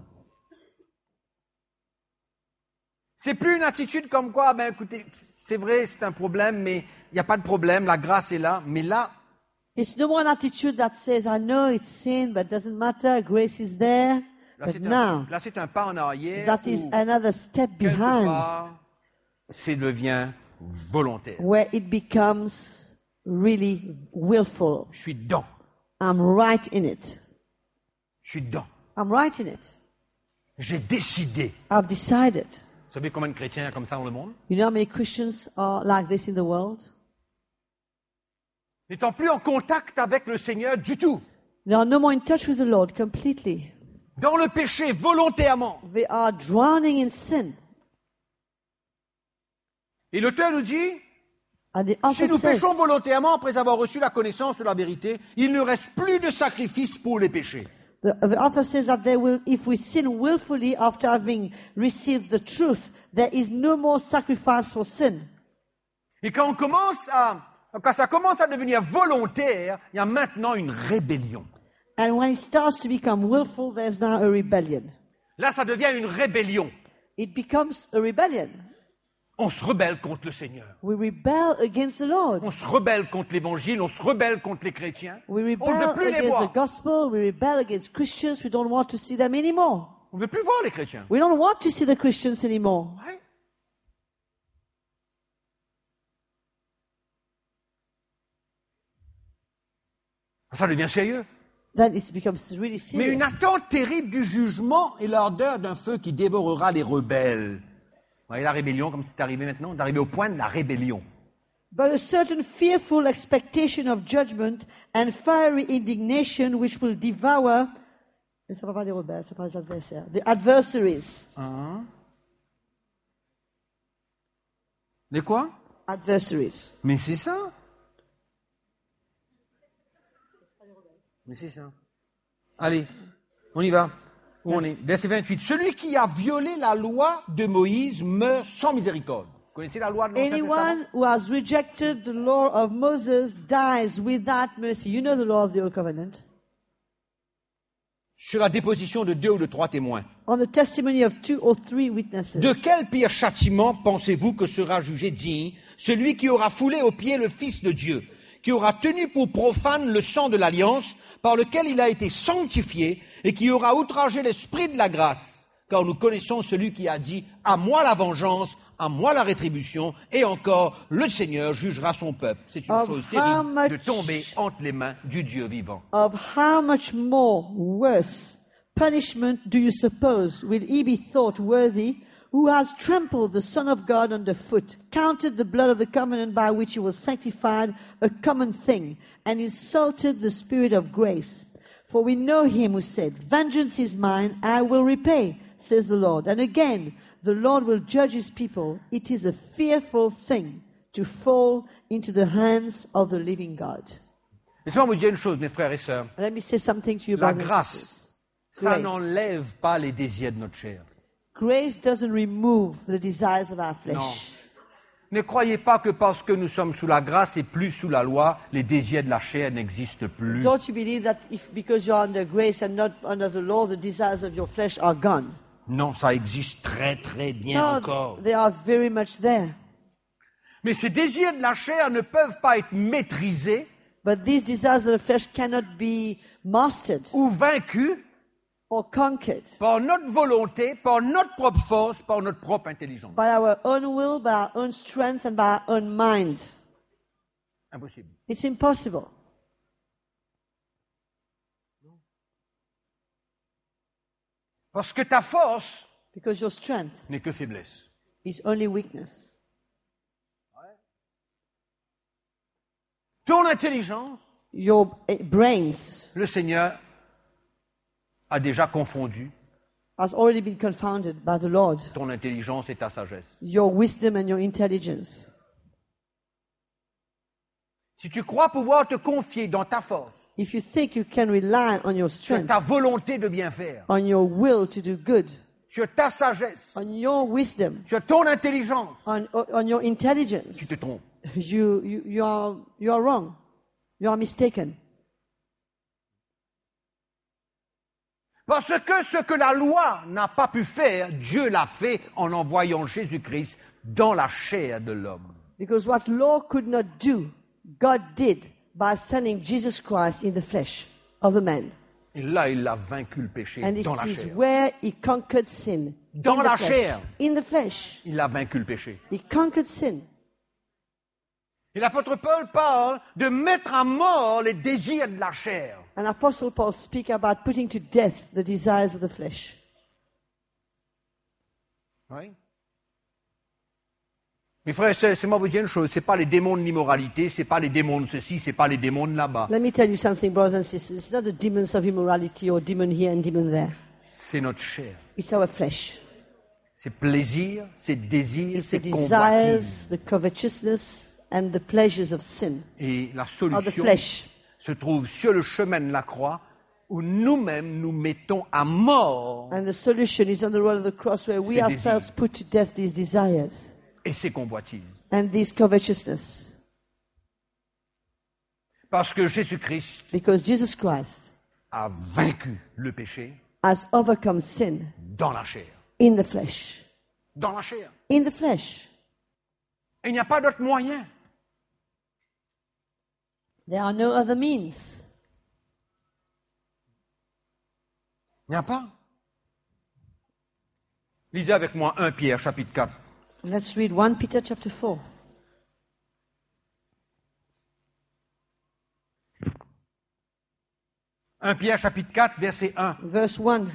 C'est plus une attitude comme quoi, ben écoutez, c'est vrai, c'est un problème, mais il n'y a pas de problème, la grâce est là. Mais là, It's no more an attitude that says, I know it's sin, but it doesn't matter, grace is there. là But c'est now, un, là, c'est un pas en arrière. that is où, another step quelque behind, part, c'est devient volontaire. where it becomes really willful. Je suis dedans. I'm right in it. Je suis dedans. I'm right in it. J'ai décidé. I've decided. Vous savez combien de chrétiens il y a comme ça dans le monde? You know how many Christians are like this in the world? N'étant plus en contact avec le Seigneur du tout. They are no more in touch with the Lord completely. Dans le péché, volontairement. They are drowning in sin. Et l'auteur nous dit, And the si author nous says, péchons volontairement après avoir reçu la connaissance de la vérité, il ne reste plus de sacrifice pour les péchés. the, the author says that there will, if we sin willfully after having received the truth, there is no more sacrifice for sin. Et quand on commence à, quand ça commence à devenir volontaire, il y a maintenant une rébellion. And when it starts to become willful, there's now a rebellion. Là, ça devient une rébellion. It becomes a rebellion. On se rebelle contre le Seigneur. We rebel against the Lord. On se rebelle contre l'Évangile, on se rebelle contre les chrétiens. We On ne veut rebel plus les against voir. the gospel. We rebel against Christians. We don't want to see them anymore. On ne veut plus voir les chrétiens. We don't want to see the Christians anymore. Ouais. Ça devient sérieux. Then it becomes really Mais une serious. attente terrible du jugement et l'ardeur d'un feu qui dévorera les rebelles. Vous voyez la rébellion, comme c'est arrivé maintenant, d'arriver au point de la rébellion. But a certain fearful expectation of judgment and fiery indignation which will devour. Ça va pas les rebelles, ça va les adversaires. The adversaries. Les quoi? Adversaries. Mais c'est ça. Mais c'est ça. Allez, on y va. Où on est? Verset vingt-huit. Celui qui a violé la loi de Moïse meurt sans miséricorde. Vous connaissez la loi de l'Ancien Testament? Anyone who has rejected the law of Moses dies without mercy. You know the law of the Old Covenant. Sur la déposition de deux ou de trois témoins. On the testimony of two or three witnesses. De quel pire châtiment pensez-vous que sera jugé digne celui qui aura foulé aux pieds le Fils de Dieu, qui aura tenu pour profane le sang de l'alliance par lequel il a été sanctifié et qui aura outragé l'esprit de la grâce, car nous connaissons celui qui a dit « À moi la vengeance, à moi la rétribution, et encore le Seigneur jugera son peuple. » C'est une Of chose how terrible de much- tomber entre les mains du Dieu vivant. Of how much more worse punishment do you suppose will he be thought worthy who has trampled the Son of God underfoot, counted the blood of the covenant by which he was sanctified a common thing, and insulted the Spirit of grace? For we know him who said, Vengeance is mine, I will repay, says the Lord. And again, the Lord will judge his people. It is a fearful thing to fall into the hands of the living God. Laissez-moi vous dire une chose, mes frères et sœurs. Let me say something to you, La brothers and grâce, sisters. ça Grace. n'enlève pas les désirs de notre chair. Grace doesn't remove the desires of our Non. flesh. Ne croyez pas que parce que nous sommes sous la grâce et plus sous la loi, les désirs de la chair n'existent plus. Don't you believe that if because you're under grace and not under the law, the desires of your flesh are gone? Non, ça existe très très bien No, encore. they are very much there. Mais ces désirs de la chair ne peuvent pas être maîtrisés But these desires of the flesh cannot be mastered ou vaincus or conquered par notre volonté, par notre propre force, par notre propre intelligence. by our own will, by our own strength, and by our own mind. Impossible. It's impossible. Parce que ta force Because your strength n'est que faiblesse. is only weakness. Ton intelligence, Your eh, brains le Seigneur a déjà confondu has already been confounded by the Lord. ton intelligence et ta sagesse. Your wisdom and your intelligence. Si tu crois pouvoir te confier dans ta force, If you think you can rely on your sur strength, ta volonté de bien faire, on your will to do good, sur ta sagesse, on your wisdom, sur ton intelligence, on, on your intelligence, tu te trompes. you, you, you, are, you are wrong. You are mistaken. Parce que ce que la loi n'a pas pu faire, Dieu l'a fait en envoyant Jésus-Christ dans la chair de l'homme. Because what law could not do, God did by sending Jesus Christ in the flesh of a man. Et là, il a vaincu le péché And dans this la is chair. where he conquered sin. Dans in the la flesh. chair. In the flesh. Il a vaincu le péché. He conquered sin. Et l'apôtre Paul parle de mettre à mort les désirs de la chair. And Apostle Paul speaks about putting to death the desires of the flesh. Oui. Mes frères et sœurs, c'est moi vous dire une chose, c'est pas les démons de l'immoralité, c'est pas les démons de ceci, c'est pas les démons de là-bas. Let me tell you something, brothers and sisters. It's not the demons of immorality or demon here and demon there. C'est notre chair. It's our flesh. C'est plaisir, c'est désir, It's the c'est convoitise. desires, the covetousness, and the pleasures of sin. Et la Of the solution flesh. se trouve sur le chemin de la croix où nous-mêmes nous mettons à mort And the solution is on the road of the cross where we Ces ourselves put to death these desires et ces convoitises. and this covetousness. Parce que Jésus-Christ Because Jesus Christ a vaincu le péché has overcome sin dans la chair. in the flesh. Dans la chair. In the flesh. Et il n'y a pas d'autre moyen. There are no other means. Il n'y a pas. Lisez avec moi un Pierre, chapitre quatre. Let's read First Peter chapter four. un Pierre, chapitre quatre, verset un. Verse one.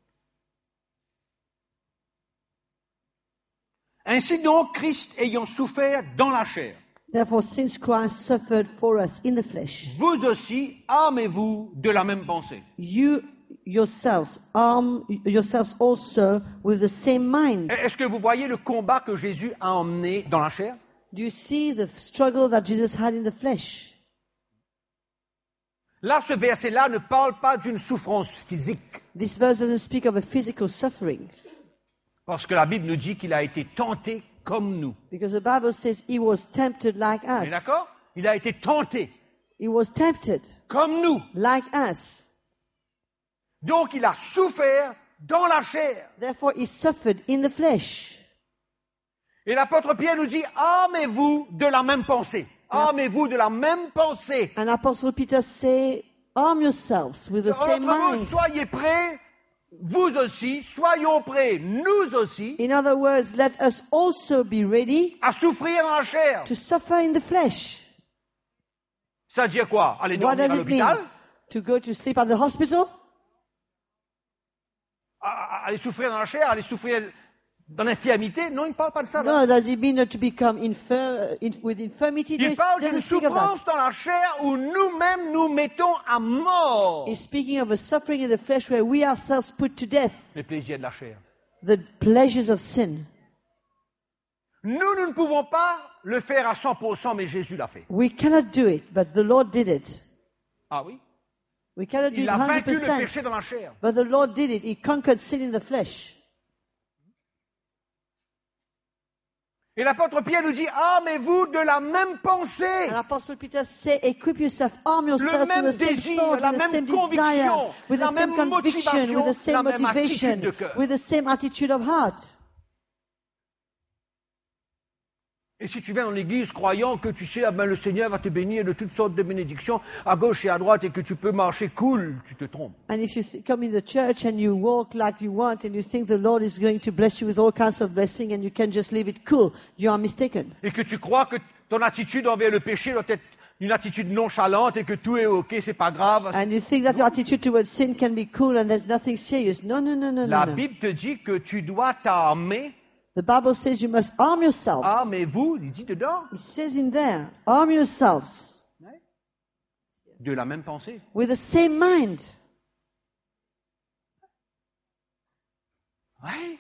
Ainsi donc, Christ ayant souffert dans la chair, Therefore, since Christ suffered for us in the flesh, vous aussi armez-vous de la même pensée. you yourselves arm yourselves also with the same mind. Est-ce que vous voyez le combat que Jésus a emmené dans la chair? Do you see the struggle that Jesus had in the flesh? Là, ce verset-là ne parle pas d'une souffrance physique, This verse doesn't speak of a physical suffering, parce que la Bible nous dit qu'il a été tenté comme nous. because the Bible says he was tempted like Vous êtes us. d'accord? Il a été tenté He was tempted comme nous. like us. Donc, il a souffert dans la chair. Therefore, he suffered in the flesh. Et l'apôtre Pierre nous dit, armez-vous de la même pensée. Armez-vous de la même pensée. And Apostle Peter say, arm yourselves with the same Autrement, mind. soyez prêts, vous aussi, soyons prêts, nous aussi, In other words, let us also be ready à souffrir dans la chair. to suffer in the flesh. Ça veut dire quoi? Aller What dormir does à it mean? l'hôpital? To go to sleep at the hospital? À- à- Aller souffrir dans la chair? Aller souffrir dans l'infirmité? Non, il ne parle pas de ça. là. No, does it mean not to become infir- in, with infirmity? No, Il it parle d'une doesn't speak of that. souffrance dans la chair où nous-mêmes nous mettons à mort He's speaking of a suffering in the flesh where we ourselves put to death les plaisirs de la chair. the pleasures of sin. Nous, nous ne pouvons pas le faire à cent pour cent, mais Jésus l'a fait. We cannot do it, but the Lord did it. Ah oui? We cannot do Il it a one hundred vaincu le percent, péché dans la chair. but the Lord did it. He conquered sin in the flesh. Et l'apôtre Pierre nous dit, armez-vous de la même pensée. And Apostle Peter say, equip yourself, arm yourself même with the same désir, thought, la with the même same conviction, desire, with la the same même conviction, with motivation, the same la même motivation, attitude de cœur. with the same attitude of heart. Et si tu viens dans l'église croyant que tu sais, ah ben, le Seigneur va te bénir de toutes sortes de bénédictions à gauche et à droite et que tu peux marcher cool, tu te trompes. And if you th- come in the church and you walk like you want and you think the Lord is going to bless you with all kinds of blessing and you can just leave it cool, you are mistaken. Et que tu crois que ton attitude envers le péché doit être une attitude nonchalante et que tout est ok, c'est pas grave. And you think that your attitude towards sin can be cool and there's nothing serious. No, no, no, no, La no, no. Bible te dit que tu dois t'armer. The Bible says you must arm yourselves. Armez-vous, il dit dedans, It says in there, arm yourselves de la même pensée. with the same mind. Ouais.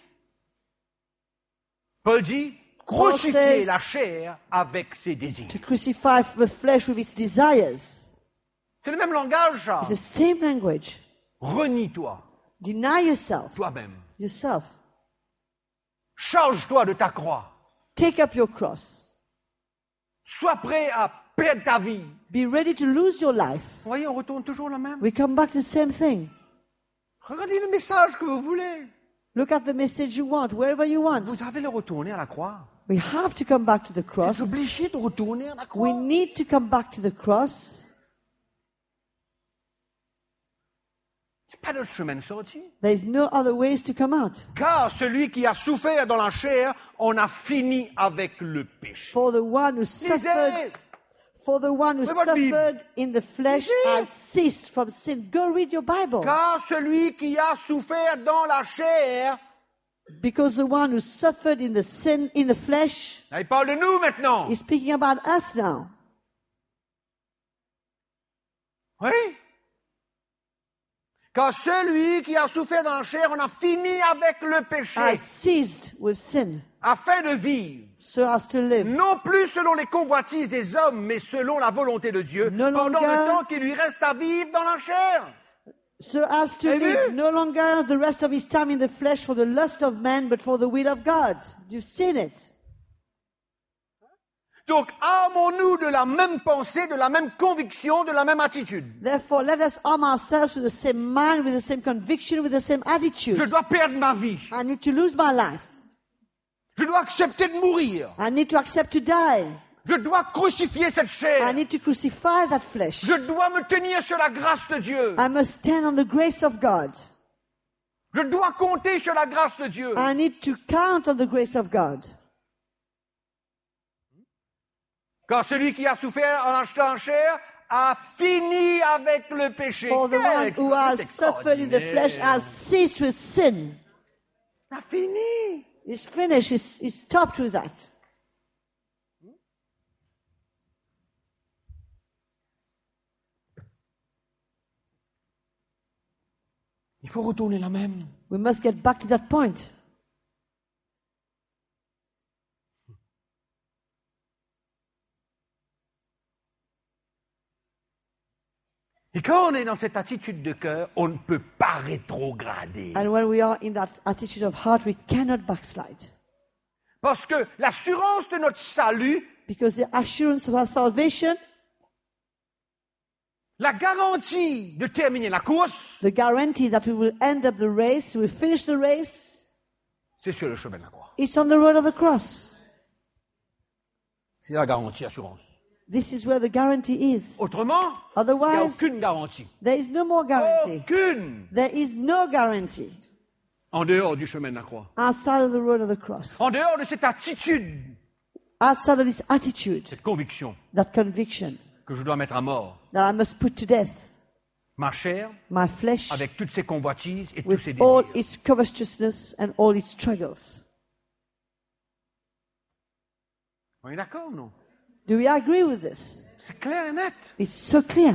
Paul dit, Paul crucifiez says- la chair avec ses désirs. To crucify the flesh with its desires. C'est le même langage, ça. It's the same language. Renie-toi, Deny yourself. toi-même. Yourself. Charge-toi de ta croix. Take up your cross. Sois prêt à perdre ta vie. Be ready to lose your life. Vous voyez, on retourne toujours la même. We come back to the same thing. Regardez le message que vous voulez. Look at the message you want, wherever you want. Vous avez le retourner à la croix. We have to come back to the Vous cross. êtes obligé de retourner à la croix. We need to come back to the cross. Il n'y a pas d'autre chemin de sortie. There is no other ways to come out. Car celui qui a souffert dans la chair, on a fini avec le péché. For the one who suffered, Lisez, for the one who Mais votre Bible. suffered in the flesh Lisez. has ceased from sin. Go read your Bible. car celui qui a souffert dans la chair, Because the one who suffered in the sin, in the flesh, là, il parle de nous maintenant. is speaking about us now. Oui. Car celui qui a souffert dans la chair, on a fini avec le péché, Has ceased with sin, afin de vivre, so as to live. non plus selon les convoitises des hommes, mais selon la volonté de Dieu, No pendant longer- le temps qu'il lui reste à vivre dans la chair. So as to Avez vu? live no longer the rest of his time in the flesh for the lust of man, but for the will of God. You've seen it. Donc, armons-nous de la même pensée, de la même conviction, de la même attitude. Therefore, let us arm ourselves with the same mind, with the same conviction, with the same Je attitude. dois perdre ma vie. I need to lose my life. Je dois accepter de mourir. I need to accept to die. Je dois crucifier cette I chair. need to crucify that flesh. Je dois me tenir sur la grâce de Dieu. I must stand on the grace of God. Je dois compter sur la grâce de Dieu. I need to count on the grace of God. Car celui qui a souffert en achetant en chair a fini avec le péché. For the one Quel who has extra- suffered in the flesh has ceased with sin. A fini. He's finished. He's, he's stopped with that. Il faut retourner la même. We must get back to that point. Et quand on est dans cette attitude de cœur, on ne peut pas rétrograder. And when we are in that attitude of heart, we cannot backslide. Parce que l'assurance de notre salut, Because the assurance of our salvation, la garantie de terminer la course, the guarantee that we will end up the race, we will finish the race, c'est sur le chemin de la croix. it's on the road of the cross. C'est la garantie, assurance. This is where the guarantee is. Autrement, il n'y a Otherwise, aucune garantie. there is no more guarantee. Aucune There is no guarantee en dehors du chemin de la croix. outside of the road of the cross. En dehors de cette attitude, Outside of this attitude, cette conviction that conviction que je dois mettre à mort that I must put to death ma chair my flesh avec toutes ses convoitises et tous with ses all désirs. its covetousness and all its struggles. On est d'accord ou non? Do we agree with this? C'est clair et net. It's so clear.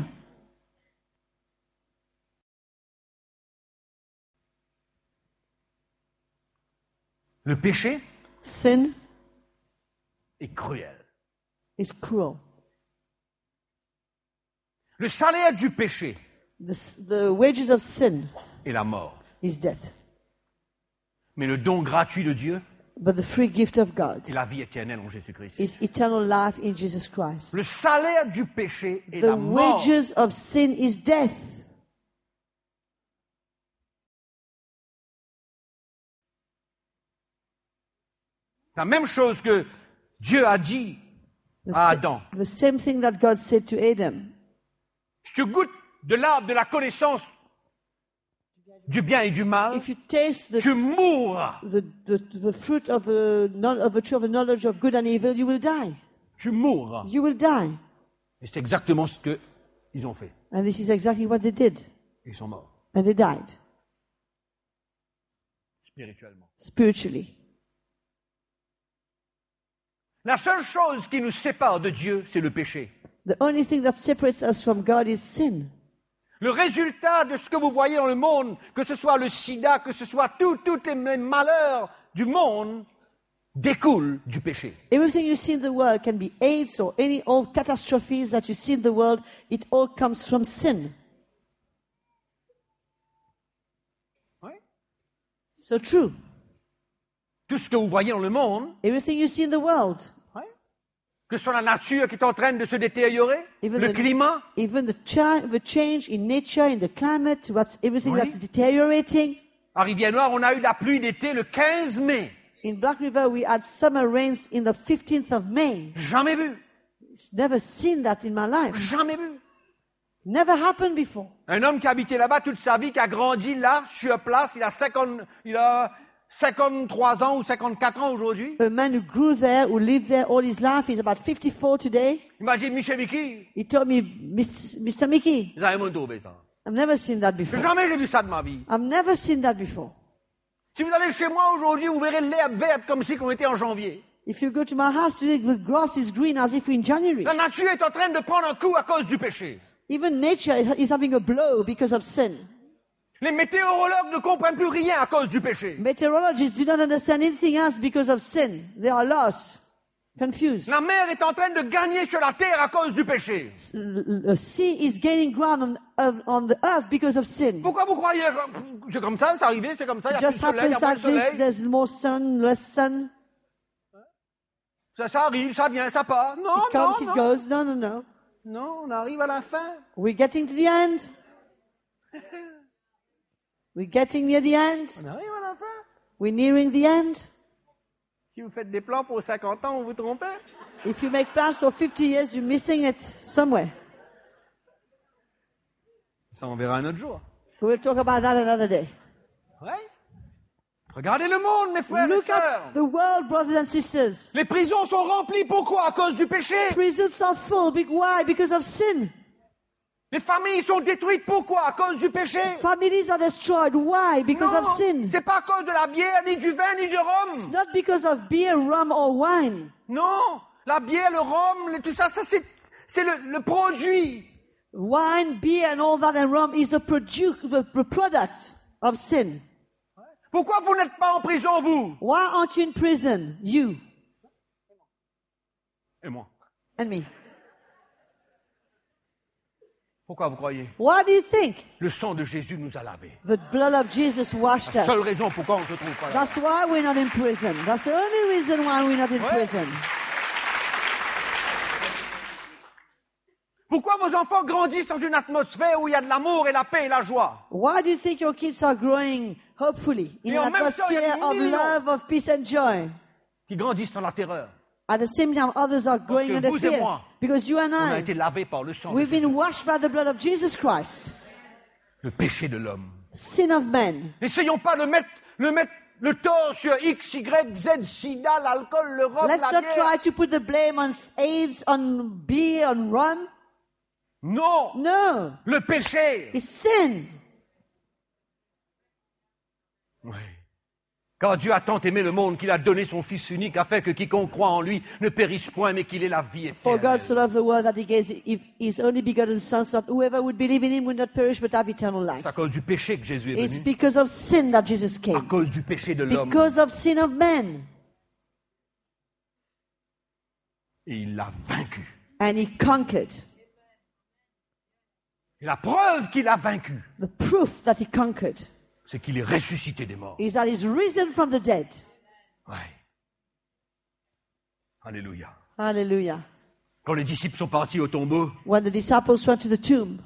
Le péché Sin est cruel. is cruel. Le salaire du péché The, the wages of sin est la mort. is death. Mais le don gratuit de Dieu But the free gift of God est la vie éternelle en Jésus-Christ. is eternal life in Jesus Christ. Le salaire du péché est The la mort. wages of sin is death. La même chose que Dieu a dit The, à sa- Adam. the same thing that God said to Adam. Si tu goûtes de l'arbre de la connaissance du bien et du mal, If you taste the, tu mourras. the, the, the fruit of the, kno- of the tree of the knowledge of good and evil, you will die. Tu mourras. You will die. Et c'est exactement ce qu'ils ont fait. And this is exactly what they did. Ils sont morts, And they died, spirituellement. spiritually. La seule chose qui nous sépare de Dieu, c'est le péché. The only thing that separates us from God is sin. Le résultat de ce que vous voyez dans le monde, que ce soit le sida, que ce soit tous les malheurs du monde, découle du péché. Everything you see in the world can be AIDS or any old catastrophes that you see in the world. It all comes from sin. Oui. So true. Tout ce que vous voyez dans le monde, Everything you see in the world, oui, que ce soit la nature qui est en train de se détériorer, Even le the- climat, even the, cha- the change in nature, in the climate, what's everything Oui. that's deteriorating. à Rivière-Noire, on a eu la pluie d'été le quinze mai. In Black River, we had summer rains in the fifteenth of May. Jamais vu, It's never seen that in my life. jamais vu. Never happened before. Un homme qui a habité là-bas toute sa vie, qui a grandi là, sur place, il a cinquante, il a cinquante-trois ans ou cinquante-quatre ans aujourd'hui. A man who grew there, who lived there all his life, is about fifty-four today. Il m'a dit, Michel Mickey, He told me, Mister Mister Mickey, vous avez trouvé ça. I've never seen that before. Jamais j'ai vu ça de ma vie. I've never seen that before. Si vous allez chez moi aujourd'hui, vous verrez l'herbe verte comme si on était en janvier. If you go to my house today, the grass is green as if we're in January. La nature est en train de prendre un coup à cause du péché. Even nature is having a blow because of sin. Les météorologues ne comprennent plus rien à cause du péché. Meteorologists do not understand anything else because of sin. They are lost, confused. La mer est en train de gagner sur la terre à cause du péché. The sea is gaining ground on, of- on the earth because of sin. Pourquoi vous croyez que c'est comme ça, c'est arrivé, c'est comme ça, il y a It plus just de soleil, il y happens a like moins de this. soleil. There's more sun, less sun. Ça, ça arrive, ça vient, ça part. Non, It comes, non, it non. goes. No, no, no. Non, on arrive à la fin. We're getting to the end. We're getting near the end. On arrive à la fin. We're nearing the end. Si vous faites des plans pour cinquante ans, vous vous trompez. If you make plans for fifty years, you're missing it somewhere. Ça, on verra un autre jour. We'll talk about that another day. Ouais. Regardez le monde, mes frères et Look sœurs. at the world, brothers and sisters. Les prisons sont remplies, pourquoi? À cause du péché. Prisons are full. Big why? Because of sin. Les familles sont détruites, pourquoi? À cause du péché. Families are destroyed. Why? Because Non, of sin. c'est pas à cause de la bière, ni du vin, ni du rhum. Not because of beer, rum, or wine. Non, la bière, le rhum, le- tout ça, ça c'est, c'est le, le produit. Wine, beer, and all that, and rum is the, produ- the, the product of sin. Pourquoi vous n'êtes pas en prison, vous? Why aren't you in prison? You Et moi. and me. Pourquoi vous croyez? Why do you think? Le sang de Jésus nous a lavés. The blood of Jesus washed La seule us. raison pourquoi on se trouve pas là. That's why we're not in prison. That's the only reason why we're not in Ouais. prison. Pourquoi vos enfants grandissent dans une atmosphère où il y a de l'amour et la paix et la joie? Why do you think your kids are growing, hopefully, in Et an en même temps, il y a atmosphere des of millions. love, of peace and joy? Qui grandissent dans la terreur. At the same time, others are growing que under vous et fear. moi, Because you and On a I, été lavés par le sang de we've Jésus. been washed by the blood of Jesus Christ. Le péché de l'homme. Sin of men. N'essayons pas de mettre, le mettre le tort sur X, Y, Z, sida, l'alcool, le rhum, Let's la not bière. try to put the blame on AIDS, on beer, on rum. Non, No, le péché. it's sin. Oui. Car Dieu a tant aimé le monde qu'il a donné son Fils unique afin que quiconque croit en lui ne périsse point mais qu'il ait la vie For God éternelle. so loved the world that he gave if his only begotten Son, so that whoever would believe in him would not perish but have eternal life. C'est à cause du péché que Jésus est It's venu. because of sin that Jesus À came. cause du péché de l'homme. Because of sin of men. Et il l'a vaincu. And he conquered. Et la preuve qu'il a vaincu, The proof that he conquered c'est qu'il est ressuscité des morts. is that he's risen from the dead. Ouais. Alléluia. Hallelujah. Quand les disciples sont partis au tombeau, When the disciples went to the tomb,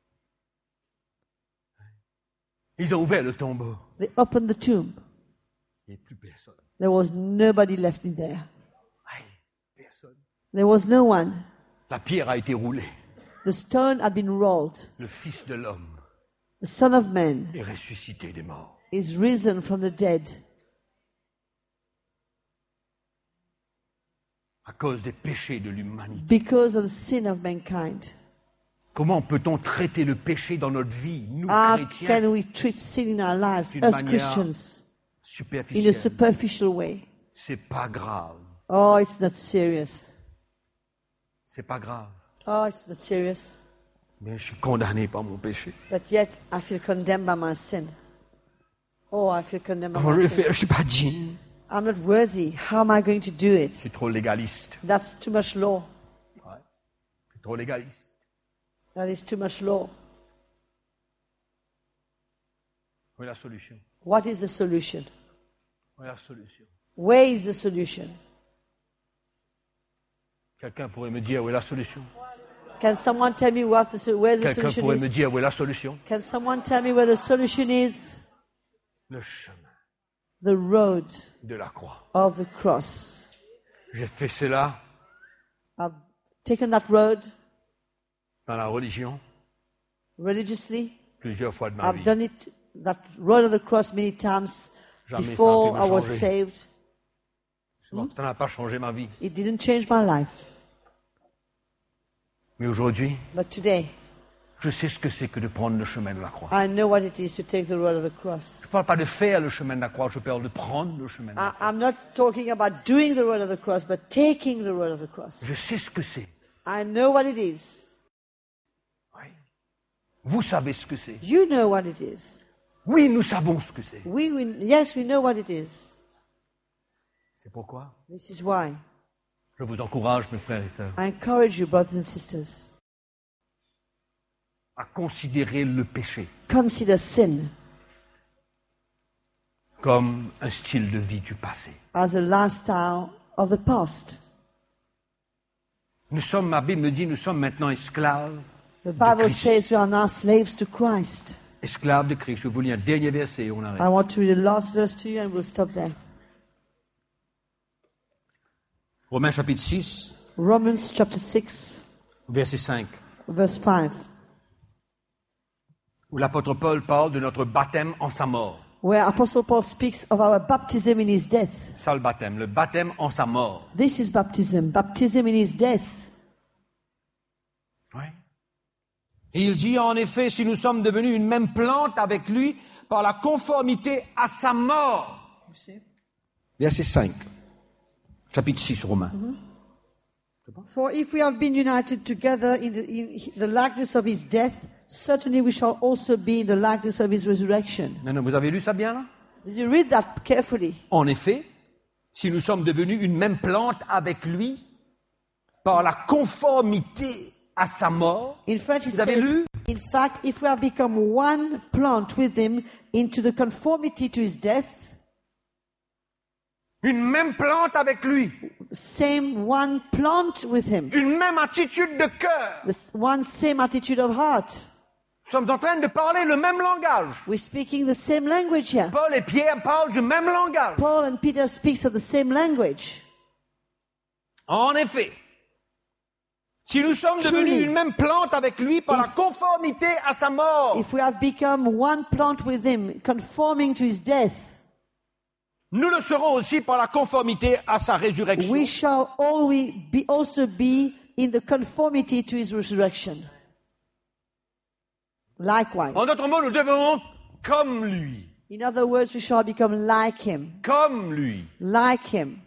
ils ont ouvert le tombeau. they opened the tomb. Il n'y a plus personne. There was nobody left in there. Ouais, personne. There was no one. La pierre a été roulée. The stone had been rolled. Le Fils de l'homme The Son of Man est ressuscité des morts. is risen from the dead. À cause des péchés de l'humanité. because of the sin of mankind. Comment peut-on traiter le péché dans notre vie, nous How chrétiens, can we treat sin in our lives d'une as manière Christians in a superficielle? superficial way? C'est pas grave. Oh, it's not serious. C'est pas grave. Oh, it's not serious. Mais je suis condamné par mon péché. But yet I feel condemned by my sin. Oh, I feel condemned by Comment je my vais sin. faire? Je suis pas digne. I'm not worthy. How am I going to do Je it? suis trop légaliste. That's too much law. Ouais. Je suis trop légaliste. That is too much law. Où est la solution? What is the solution? Où est la solution? Where is the solution? Quelqu'un pourrait me dire où est la solution? Can someone tell me what the so- where the Quelqu'un solution pourrait me is? dire où est la solution? Can someone tell me where the solution is? Le chemin The road de la croix. of the cross. J'ai fait cela I've taken that road dans la religion religiously. plusieurs fois de ma I've vie. done it, that road of the cross many times Jamais before ça a pu I me was changer. saved. Ça n'a pas changé ma vie. It didn't change my life. Mais aujourd'hui, But today, je sais ce que c'est que de prendre le chemin de la croix. I know what it is to take the road of the Je cross. ne parle pas de faire le chemin de la croix, je parle de prendre le chemin de la I, croix. I'm not talking about doing the road of the cross, but taking the road of the cross. Je sais ce que c'est. I know what it is. Oui. Vous savez ce que c'est. You know what it is. Oui, nous savons ce que c'est. We, we, yes, we know what it is. C'est pourquoi This is why je vous encourage, mes frères et sœurs, I encourage you, brothers and sisters, à considérer le péché consider sin comme un style de vie du passé. as a lifestyle of the past. Nous sommes, ma Bible me dit, nous sommes maintenant esclaves, The Bible Christ. says we are now slaves to Christ. esclaves de Christ. Je vous lis un dernier verset et on arrête. I want to read the last verse to you and we'll stop there. Romains chapitre six, Romans chapter six, verset cinq, verse five, où l'apôtre Paul parle de notre baptême en sa mort. where Apostle Paul speaks of our baptism in his death. Ça, le baptême, le baptême en sa mort. This is baptism, baptism in his death. Oui. Et il dit en effet, si nous sommes devenus une même plante avec lui par la conformité à sa mort. Verset cinq, chapitre six, Romains. For if we have been united together in the, in the likeness of his death, certainly we shall also be in the likeness of his resurrection. Non, non, vous avez lu ça bien là? Did you read that carefully? En effet, si nous sommes devenus une même plante avec lui par la conformité à sa mort. In French, it Vous avez says, lu? in fact, if we have become one plant with him into the conformity to his death, Une même plante avec lui. same one plant with him, Une même attitude de cœur. the one same attitude of heart. Nous sommes en train de parler le même langage. We're speaking the same language here. Paul et Pierre parlent du même langage. Paul and Peter speaks of the same language. En effet, si nous sommes Truly. devenus une même plante avec lui par la If- conformité à sa mort, If we have become one plant with him, conforming to his death, nous le serons aussi par la conformité à sa résurrection. we shall always be also be in the conformity to his resurrection. Likewise. En d'autres mots, nous devenons comme lui. In other words, we shall become like him. Comme lui. Like him.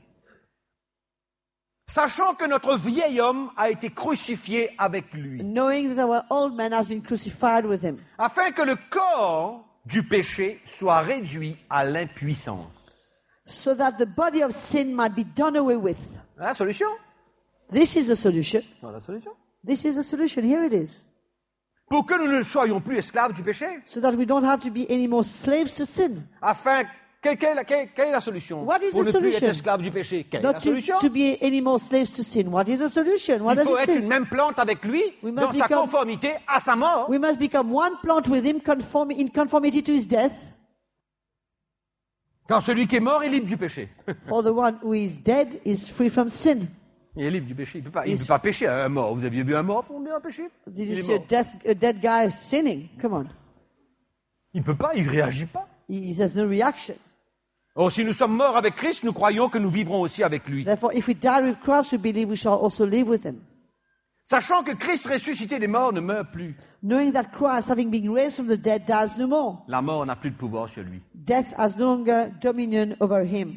Sachant que notre vieil homme a été crucifié avec lui. Knowing that our old man has been crucified with him, Afin que le corps du péché soit réduit à l'impuissance. so that the body of sin might be done away with. La solution? This is the solution. Non, la solution. This is the solution. Here it is. Pour que nous ne soyons plus esclaves du péché. So that we don't have to be any more slaves to sin. Afin, quelle, quelle est la- quelle- quelle est la solution? What is Pour the ne plus être solution? esclave du péché. Quelle est la Not to, solution? to be any more slaves to sin. What is the solution? What Il does faut it être say? une même plante avec lui, We must dans sa become- conformité à sa mort. We must become one plant with him conform, in conformity to his death. Quand celui qui est mort est libre du péché. For the one who is dead is free from sin. Il est libre du péché. Il ne peut pas, il Is- peut pas pécher. Un mort. Vous aviez vu un mort fondé un péché? Did Il you est see a, mort. death, a dead guy sinning? Come on. Il ne peut pas, il ne réagit pas. He, he has no reaction. Or, si nous sommes morts avec Christ, nous croyons que nous vivrons aussi avec lui. Therefore, if we die with Christ, we believe we shall also live with him. Sachant que Christ ressuscité des morts ne meurt plus. Knowing that Christ, having been raised from the dead, dies no more. La mort n'a plus de pouvoir sur lui. Death has no longer dominion over him.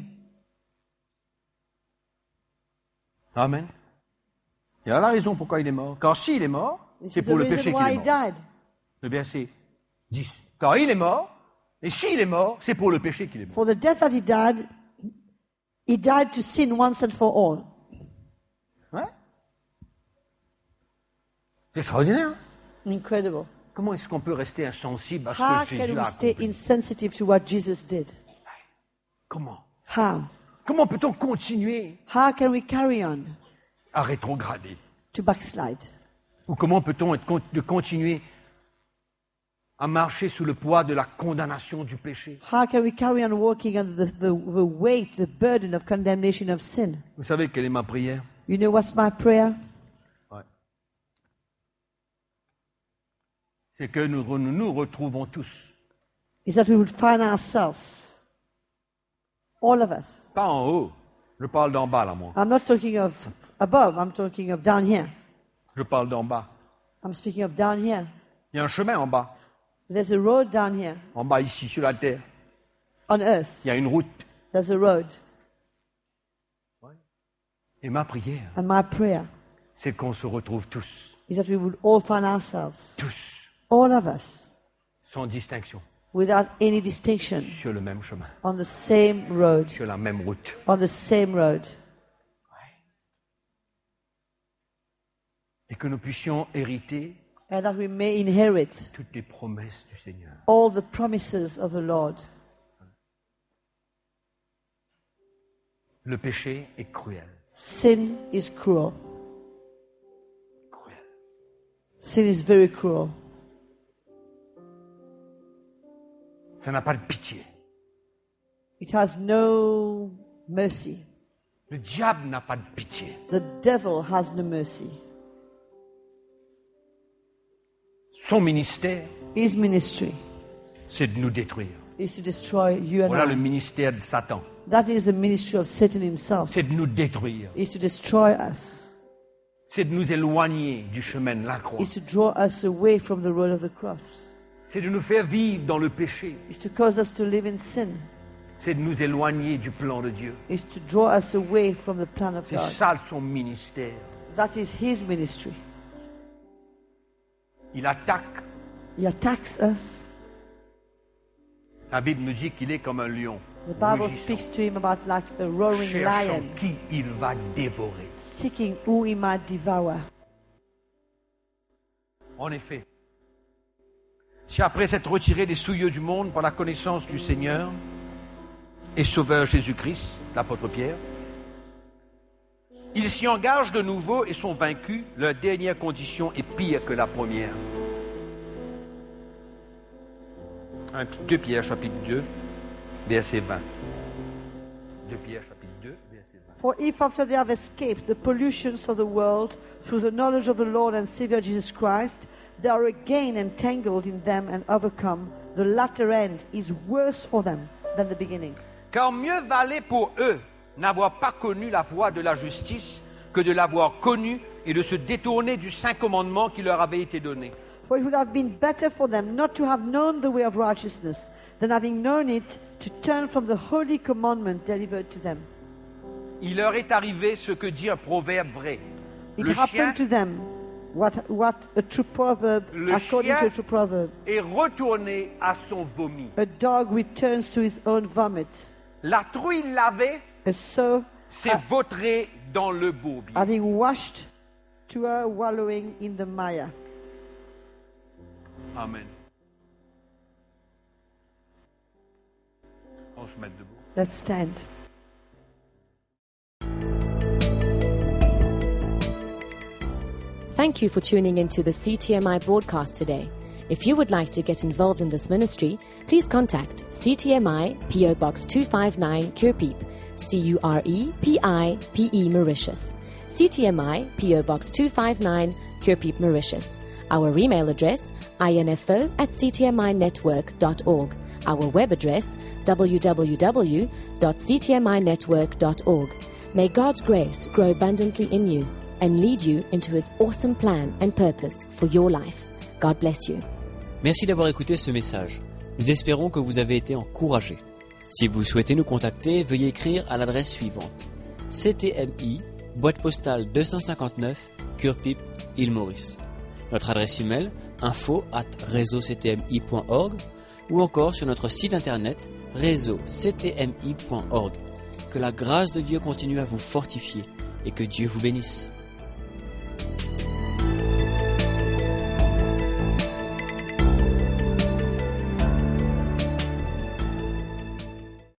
Amen. Il a la raison pourquoi il est mort. Car s'il est mort, This c'est is pour the le péché reason qu'il why est he mort. died. Le verset dix. Car il est mort, et s'il est mort, c'est pour le péché qu'il est mort. For the death that he died, he died to sin once and for all. Ouais? C'est extraordinaire. Hein? Incredible. Comment est-ce qu'on peut rester insensible à ce How que Jésus can a we stay accompli? insensitive to what Jesus did? Comment? How? Comment peut-on continuer How can we carry on à rétrograder? to backslide? Ou comment peut-on être con- de continuer à marcher sous le poids de la condamnation du péché? How can we carry on walking under the, the, the weight, the burden of condemnation of sin? Vous savez quelle est ma prière? You know what's my prayer? Ouais. C'est que nous nous, nous retrouvons tous, Is that we would find ourselves, all of us. pas en haut, je parle d'en bas là moi, I'm not talking of above, I'm talking of down here. je parle d'en bas. I'm speaking of down here. Il y a un chemin en bas, There's a road down here en bas ici sur la terre, on earth. il y a une route. There's a road. Et ma prière, And my prayer c'est qu'on se retrouve tous, is that we would all find ourselves, tous, all of us, sans distinction, without any distinction, sur le même chemin, on the same road, sur la même route. on the same road. Et que nous puissions hériter And that we may inherit toutes les promesses du Seigneur. all the promises of the Lord. Le péché est cruel. Sin is cruel. Cruel. Sin is very cruel. Ça n'a pas de pitié. It has no mercy. Le diable n'a pas de pitié. The devil has no mercy. Son ministère, His ministry c'est de nous détruire. is to destroy you and Voilà le I. ministère de Satan. That is the ministry of Satan himself, C'est de nous détruire. is to destroy us, C'est de nous éloigner du chemin de la croix. is to draw us away from the road of the cross, C'est de nous faire vivre dans le péché. is to cause us to live in sin, C'est de nous éloigner du plan de Dieu. is to draw us away from the plan of C'est God. ça son ministère. That is his ministry. Il attaque. He attacks us. La Bible nous dit qu'il est comme un lion. The Bible rugissant, speaks to him about like a roaring cherchant lion, qui il va dévorer. seeking who he might devour. En effet, si après s'être retiré des souillures du monde par la connaissance du Seigneur et Sauveur Jésus-Christ, l'apôtre Pierre, ils s'y engagent de nouveau et sont vaincus, leur dernière condition est pire que la première. deux Pierre chapitre deux, verset vingt. deux Pierre chapitre deux, verset vingt. For if after they have escaped the pollutions of the world through the knowledge of the Lord and Savior Jesus Christ, they are again entangled in them and overcome, the latter end is worse for them than the beginning. Car mieux valait pour eux n'avoir pas connu la voie de la justice que de l'avoir connue et de se détourner du saint commandement qui leur avait été donné. For it would have been better for them not to have known the way of righteousness than having known it to turn from the holy commandment delivered to them. Il leur est arrivé ce que dit un proverbe vrai. It Le chien happened to them what, what a true proverb, Le according chien- to a true proverb. est retourné à son vomi. A dog returns to his own vomit. La truie lavée A sow, s'est vautrée dans le bourbier. having washed, to her wallowing in the mire. Amen. On se met debout. Let's stand. Thank you for tuning into the C T M I broadcast today. If you would like to get involved in this ministry, please contact C T M I P O Box two five nine Curepeep, C U R E P I P E Mauritius. C T M I P O Box two five nine Curepeep, Mauritius. Our email address info at c t m i network dot org. our web address w w w dot c t m i network dot org. May God's grace grow abundantly in you and lead you into His awesome plan and purpose for your life. God bless you. Merci d'avoir écouté ce message. Nous espérons que vous avez été encouragés. Si vous souhaitez nous contacter, veuillez écrire à l'adresse suivante: C T M I, boîte postale deux cent cinquante-neuf, Curepipe, Île Maurice. Notre adresse email info arobase réseau c t m i point org ou encore sur notre site internet réseau c t m i point org. Que la grâce de Dieu continue à vous fortifier et que Dieu vous bénisse.